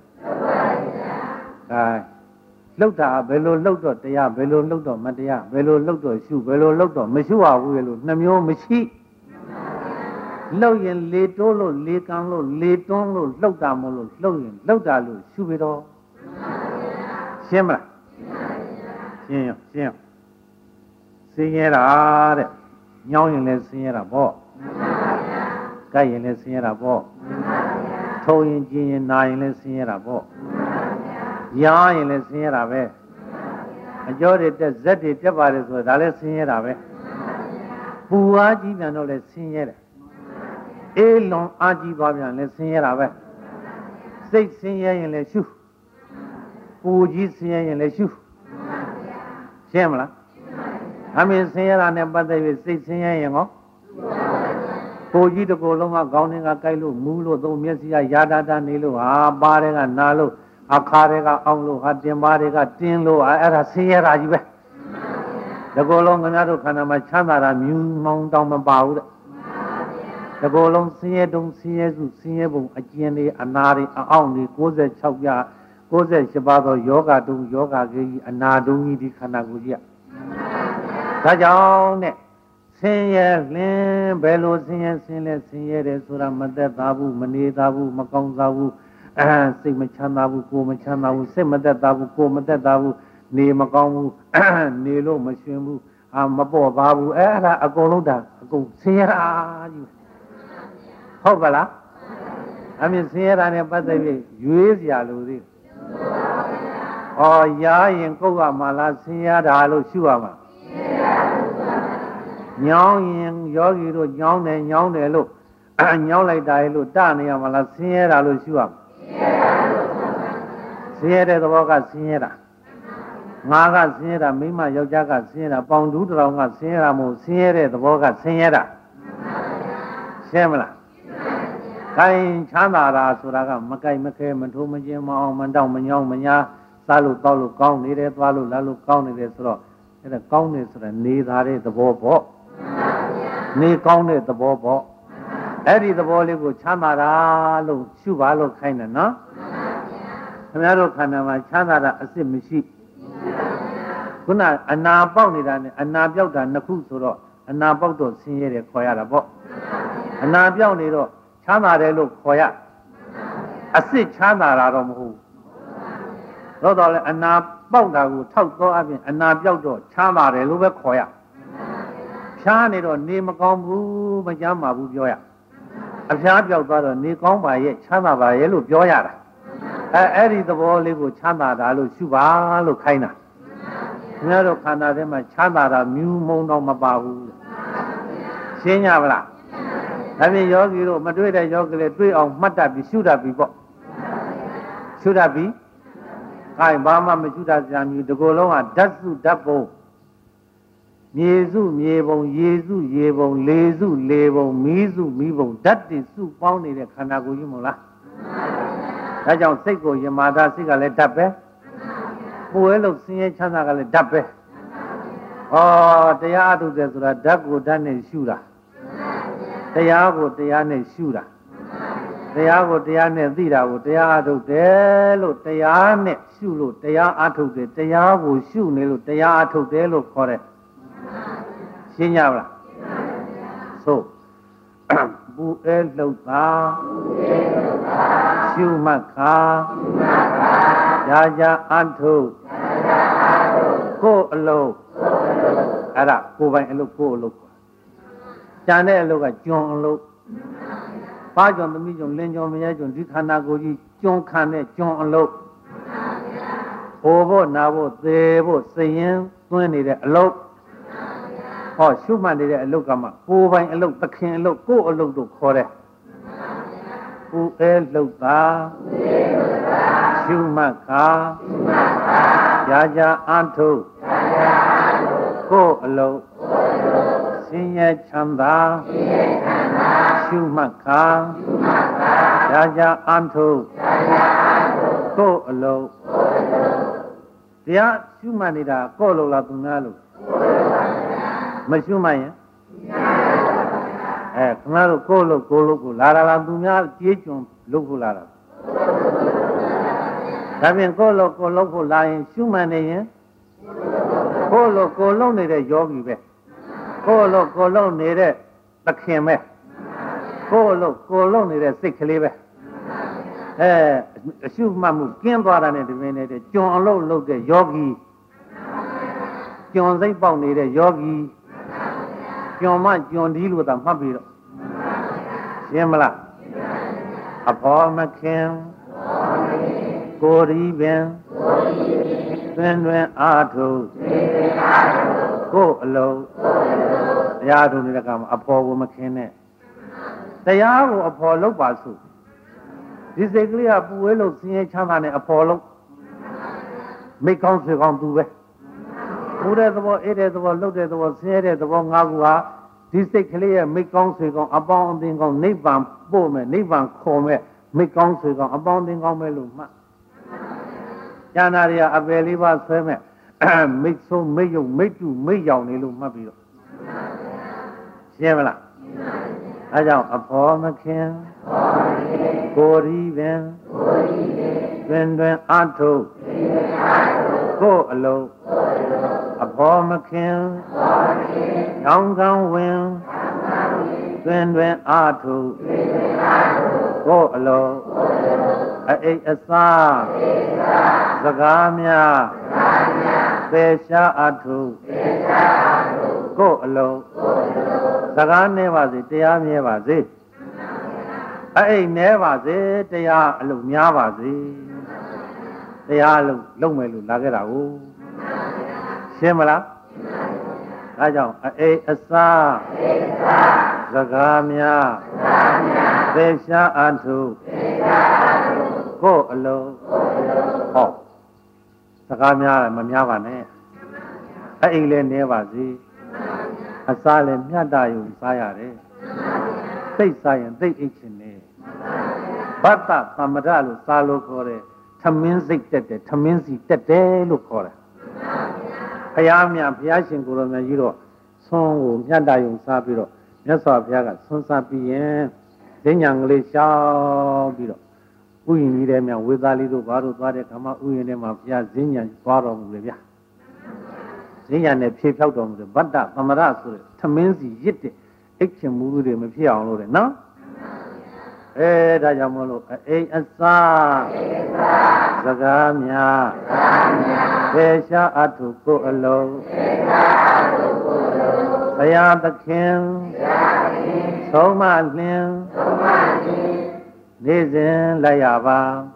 လှုပ်တာဘယ်လိုလှုပ်တော့တရားဘယ်လိုလှုပ်တော့မတရားဘယ်လိုလှုပ်တော့ရှုဘယ်လိုလှုပ်တော့မရှုရဘူးလို့နှမျိုးမရှိလှုပ်ရင်လေတိုးလို့လေကံလို့လေတွန်းလို့လှုပ်တာမလို့လှုပ်ရင်လှုပ်တာလို့ရှုပြီးတော့ရှင်းမလားရှင်းရောဆင်းရဲတာတဲ့ညောင်းရင်လည်းဆင်းရဲတာပေါ့ကြိုက်ရင်လည်းဆင်းရဲတာပေါ့ထုံရင်ကျင်ရင်နာရင်လည်းဆင်းရဲတာပေါ့ရာရင်လည်းဆင်းရဲတာပဲအကျော်တွေတက်ဇက်တွေတက်ပါတယ်ဆိုတော့ဒါလည်းဆင်းရဲတာပဲပူအားကြီးပြန်တော့လည်းဆင်းရဲတယ်အေးလွန်အားကြီးသွားပြန်လည်းဆင်းရဲတာပဲစိတ်ဆင်းရဲရင်လည်းရှုပူကြီးဆင်းရဲရင်လည်းရှုရှင်းမလားအမေဆင်းရဲတာနဲ့ပတ်သက်ပြီးစိတ်ဆင်းရဲရင်ဟောကိုကြီးတစ်ကိုယ်လုံးကခေါင်းထဲကကြိုက်လို့မူးလို့သုံးမျက်စိကယာတာနေလို့ဟာပါးတွေကနာလို့အခါတွေကအောင်းလို့ဟာတင်ပါးတွေကတင်းလို့အဲ့ဒါဆင်းရဲတာကြီးပဲတကိုယ်လုံးခင်ဗျားတို့ခန္ဓာမှာချမ်းသာတာမြူးမောင်းတောင်းမပါဘူးတဲ့တကိုယ်လုံးဆင်းရဲတုံးဆင်းရဲစုဆင်းရဲပုံအကျဉ်းတွေအနာတွေအောင်းတွေ96ပြ98ပါးသောယောဂတုံးယောဂကြီးအနာတုံးကြီးဒီခန္ဓာကိုယ်ကြီးဒါကြောင့်နဲ့ဆင်းရဲလင်းဘယ်လိုဆင်းရဲဆင်းလဲဆင်းရဲတယ်ဆိုတာမသက်သာဘူးမနေသာဘူးမကောင်းသာဘူးစိတ်မချမ်းသာဘူးကိုယ်မချမ်းသာဘူးစိတ်မသက်သာဘူးကိုယ်မသက်သာဘူးနေမကောင်းဘူးနေလို့မရှင်ဘူးမပေါ့ပါဘူးအဲ့ဒါအကုန်လုံးဒါအကုန်ဆင်းရဲတာကြီးဟုတ်ပါလားအမြင်ဆင်းရဲတာနဲ့ပတ်သက်ပြီးရွေးစရာလိုသေးရာရင်ကုတ်ရမှာလားဆင်းရဲတာလို့ရှုရမှာညောင်းရင်ယောဂီတို့ညောင်းတယ်ညောင်းတယ်လို့ညောင်းလိုက်တာလို့တနေရမှာလားဆင်းရဲတာလို့ရှုရမှာဆင်းရဲတဲ့သဘောကဆင်းရဲတာငါကဆင်းရဲတာမိမယောက်ျားကဆင်းရဲတာပေါင်တူးတောင်ကဆင်းရဲတာမဟုတ်ဆင်းရဲတဲ့သဘောကဆင်းရဲတာရှင်းမလားကိုင်ချမ်းသာတာဆိုတာကမကိုင်မခဲမထိုးမကျင်းမအောင်မတောင့်မညောင်းမညာစားလို့တောက်လို့ကောင်းနေတယ်သွားလို့လာလို့ကောင်းနေတယ်ဆိုတော့အဲ့ဒါကောင်းနေဆိုတာနေသားတဲ့သဘောပေါ့နေကောင်းတဲ့သဘောပေါ့အဲ့ဒီသဘောလေးကိုချမ်းသာတာလို့ရှုပါလို့ခိုင်းတယ်နော်ခင်ဗျားတို့ခန္ဓာမှာချမ်းသာတာအစစ်မရှိခုနအနာပေါက်နေတာနဲ့အနာပြောက်တာနှစ်ခုဆိုတော့အနာပေါက်တော့ဆင်းရဲတယ်ခေါ်ရတာပေါ့အနာပြောက်နေတော့ချမ်းသာတယ်လို့ခေါ်ရအစစ်ချမ်းသာတာတော့မဟုတ်တော့တော့လေအနာပေါက်တာကိုထောက်တော့အပြင်အနာပြောက်တော့ချမ်းသာတယ်လို့ပဲခေါ်ရဖြားနေတော့နေမကောင်းဘူးမကြမ်းပါဘူးပြောရအဖျားပြောက်သွားတော့နေကောင်းပါရဲ့ချမ်းသာပါရဲ့လို့ပြောရတာအဲ့ဒီသဘောလေးကိုချမ်းသာတာလို့ရှုပါလို့ခိုင်းတာခင်ဗျားတို့ခန္ဓာထဲမှာချမ်းသာတာမြူးမုံတော့မပါဘူးရှင်းကြပါလားဒါဖြင့်ယောဂီတို့မတွေ့တဲ့ယောဂီလေးတွေ့အောင်မှတ်တတ်ပြီးရှုတတ်ပြီးပေါ့ရှုတတ်ပြီးခိုင်းဘာမှမရှုတတ်ကြမြူဒီကိုယ်လုံးကဓာတ်စုဓာတ်ပုံမြေစုမြေပုံရေစုရေပုံလေစုလေပုံမီးစုမီးပုံဓာတ်တွေစုပေါင်းနေတဲ့ခန္ဓာကိုယ်ကြီးမို့လားဒါကြောင့်စိတ်ကိုယမာတာစိတ်ကလည်းဓာတ်ပဲပူရဲလို့ဆင်းရဲချမ်းသာကလည်းဓာတ်ပဲဩတရားအထုတ်တယ်ဆိုတာဓာတ်ကိုဓာတ်နဲ့ရှုတာတရားကိုတရားနဲ့ရှုတာတရားကိုတရားနဲ့သိတာကိုတရားအထုတ်တယ်လို့တရားနဲ့ရှုလို့တရားအထုတ်တယ်တရားကိုရှုနေလို့တရားအထုတ်တယ်လို့ခေါ်တယ်ရှင်းကြပါလားသို့ပူအဲလှုပ်တာရှုမှတ်ခါရာဇာအထုတ်ကိုယ်အလုံးအဲ့ဒါကိုယ်ပိုင်အလုပ်ကိုယ်အလုပ်ကျန်တဲ့အလုပ်ကကျွန်းအလုပ်ဘာကြောင့်သမီးကြောင့်လင်းကြောင့်မရဲကြောင့်ဒီခန္ဓာကိုယ်ကြီးကျွန်းခံတဲ့ကျွန်းအလုပ်ဟိုဖို့နာဖို့သေဖို့စရင်သွင်းနေတဲ့အလုပ်ဟောရှုမှတ်နေတဲ့အလုပ်ကမှကိုယ်ပိုင်အလုပ်သခင်အလုပ်ကိုယ်အလုပ်တို့ခေါ်တယ်ကိုယ်အဲလှုပ်တာရှုမှတ်ခါရာဇာအထုတ်ကိုယ်အလုပ်ဆင်းရဲချမ်းသာရှုမှတ်ခါရာဇာအထုတ်ကိုယ်အလုပ်တရားရှုမှတ်နေတာကိုယ်အလုပ်လားသူများလို့မရှုမှတ်ရင်ခဏတို့ကိုယ်လို့ကိုလာတာလားသူများကြေးကျွန်လုပ်ဖို့လာတာဒါဖြင့်ကိုယ်လို့ဖို့လာရင်ရှုမှတ်နေရင်ကိုယ်လို့လုံးနေတဲ့ယောဂီပဲကိုယ်လို့လုံးနေတဲ့သခင်ပဲကိုယ်လို့လုံးနေတဲ့စိတ်ကလေးပဲအရှုမှတ်မှုကျင်းသွားတာနဲ့ဒီမင်းနဲ့ကျွန်အလုပ်လုပ်တဲ့ယောဂီကျွန်စိတ်ပေါက်နေတဲ့ယောဂီကျွန်မကျွန်ဒီလို့သာမှတ်ပြီးတော့ရှင်းမလားအဖော်မခင်ကိုရီပင်တွင်အာထုကိုအလုံးတရားထုနေတဲ့ကမှာအဖော်ကိုမခင်နဲ့တရားကိုအဖော်လုပ်ပါစို့ဒီစိတ်ကလေးကပူဝဲလို့ဆင်းရဲချမ်းသာနဲ့အဖော်လုပ်မိကောင်းဆွေကောင်းသူပဲပူတဲ့သဘောအေးတဲ့သဘောလှုပ်တဲ့သဘောဆင်းရဲတဲ့သဘောငါကူဟာဒီစိတ်ကလေးရဲ့မိကောင်းဆွေကောင်းအပေါင်းအသင်းကောင်းနိဗ္ဗာန်ပို့မယ်နိဗ္ဗာန်ခေါ်မယ်မိကောင်းဆွေကောင်းအပေါင်းအသင်းကောင်းမယ်လို့မှတ်ဉာဏ်ရည်အပယ်လေးပါဆွဲမယ်မိတ်ဆုံးမိတ်ယုံမိတ်တူမိတ်ရောင်နေလို့မှတ်ပြီးတော့ရှင်းမလားအဲကြောင့်အဖော်မခင်ကိုရီပင်တွင်အာထုကိုအလုံးအဖော်မခင်ရောင်ကောင်းဝင်တွင်အာထုကိုအလုံးအိတ်အစားစကားများပေရှားအထုကိုအလုံးစကားနဲ့ပါစေတရားမြဲပါစေအိတ်နဲပါစေတရားအလုံးများပါစေတရားအလုံးလုံးမယ်လို့လာခဲ့တာကိုရှင်းမလားဒါကြောင့်အိတ်အစားစကားများပေရှားအထုကိုအလုံးဟောစကားများမများပါနဲ့အိတ်လည်းနဲပါစေအစားလည်းမြတ်တာယူစားရတယ်သိစားရင်သိအိတ်ချင်တယ်ဘတ္တသမထလို့စားလို့ခေါ်တယ်ထမင်းစိတ်တက်တယ်ထမင်းစီတက်တယ်လို့ခေါ်တယ်ဘုရားမြတ်ဘုရားရှင်ကိုယ်တော်မြတ်ကြီးတော့ဆွမ်းကိုမြတ်တာယူစားပြီးတော့မြတ်စွာဘုရားကဆွမ်းစားပြီးရင်ဈဉ္ညာကလေးရှောင်းပြီးတော့ဥယျာဉ်ကြီးထဲမှာဝေသားလေးတို့ဘာတို့သွားတဲ့ခါမှဥယျာဉ်ထဲမှာဘုရားဈဉ္ညာသွားတော်မူလေဗျာဈဉ္ညာနဲ့ဖြေဖြောက်တော်မူတယ်ဗတ္တသမရဆိုတဲ့ထမင်းစီရစ်တဲ့အိတ်ချင်မှုတွေမဖြစ်အောင်လို့တယ်နော်ဒါကြောင့်မို့လို့အိမ်အစားစကားများဖေရှားအထုကိုအလုံးဘုရားသခင်ဆုံးမလင်းနေ့စဉ်လိုက်ရပါ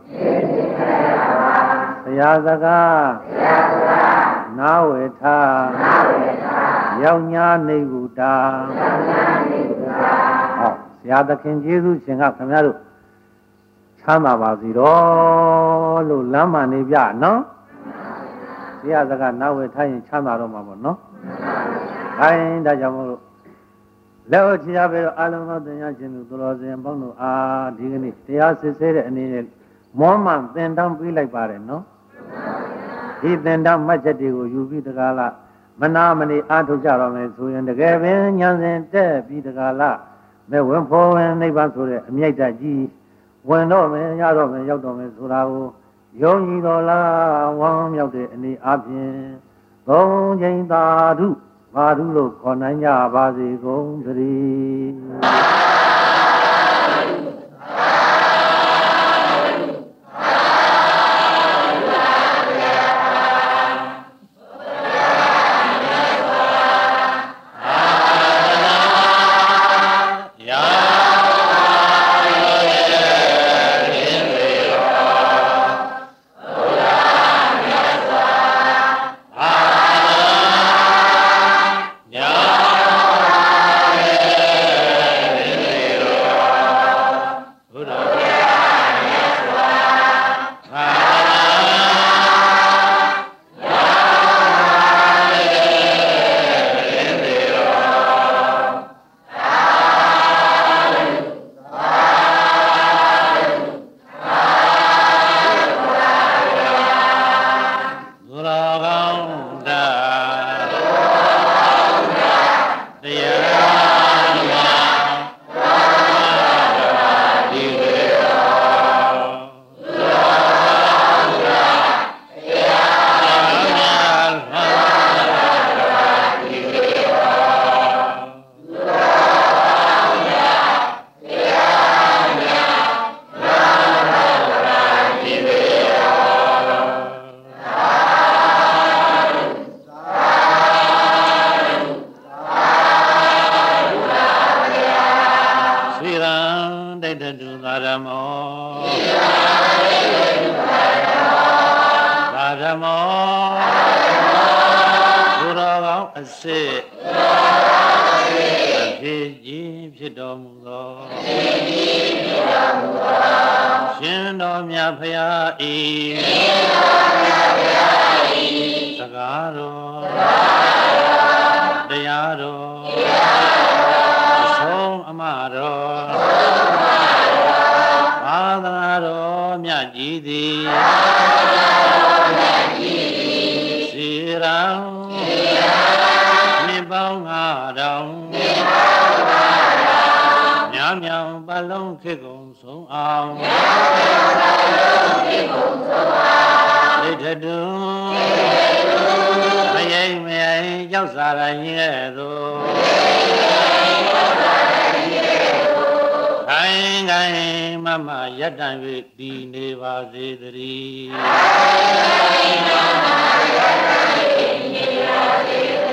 ဘုရားစကားနာဝေထားရောက်ညာနေဟုတာဟောဘုရားသခင်ကျေးဇူးရှင်ကခင်ဗျားတို့ချမ်းသာပါစေတော့လို့လမ်းမှန်နေပြနော်ဘုရားစကားနာဝေထားရင်ချမ်းသာတော့မှာပေါ့နော်ခိုင်းဒါကြောင့်မို့လို့လက်ဝချရပြီးတော့အာလုံးသောတရားရှင်သူတော်စင်ပေါင်းတို့အားဒီကနေ့တရားစစ်ဆေးတဲ့အနေနဲ့မောမှန်သင်တန်းပေးလိုက်ပါတယ်နော်ဒီသင်တန်းမှတ်ချက်တွေကိုယူပြီးတကားလားမနာမနေအားထုတ်ကြတော့မယ်ဆိုရင်တကယ်ပင်ဉာဏ်စဉ်တက်ပြီးတကားလားမဲ့ဝင်ဖို့ဝင်နိဗ္ဗာန်ဆိုတဲ့အမြိုက်တကြီးဝင်တော့မယ်ရတော့မယ်ရောက်တော့မယ်ဆိုတာကိုယုံကြည်တော်လားဝမ်းမြောက်တဲ့အနေအချင်းသုံးချိန်သာဓုဘာဓုလို့ခေါ်နိုင်ကြပါစေကုန်သတည်း Amen.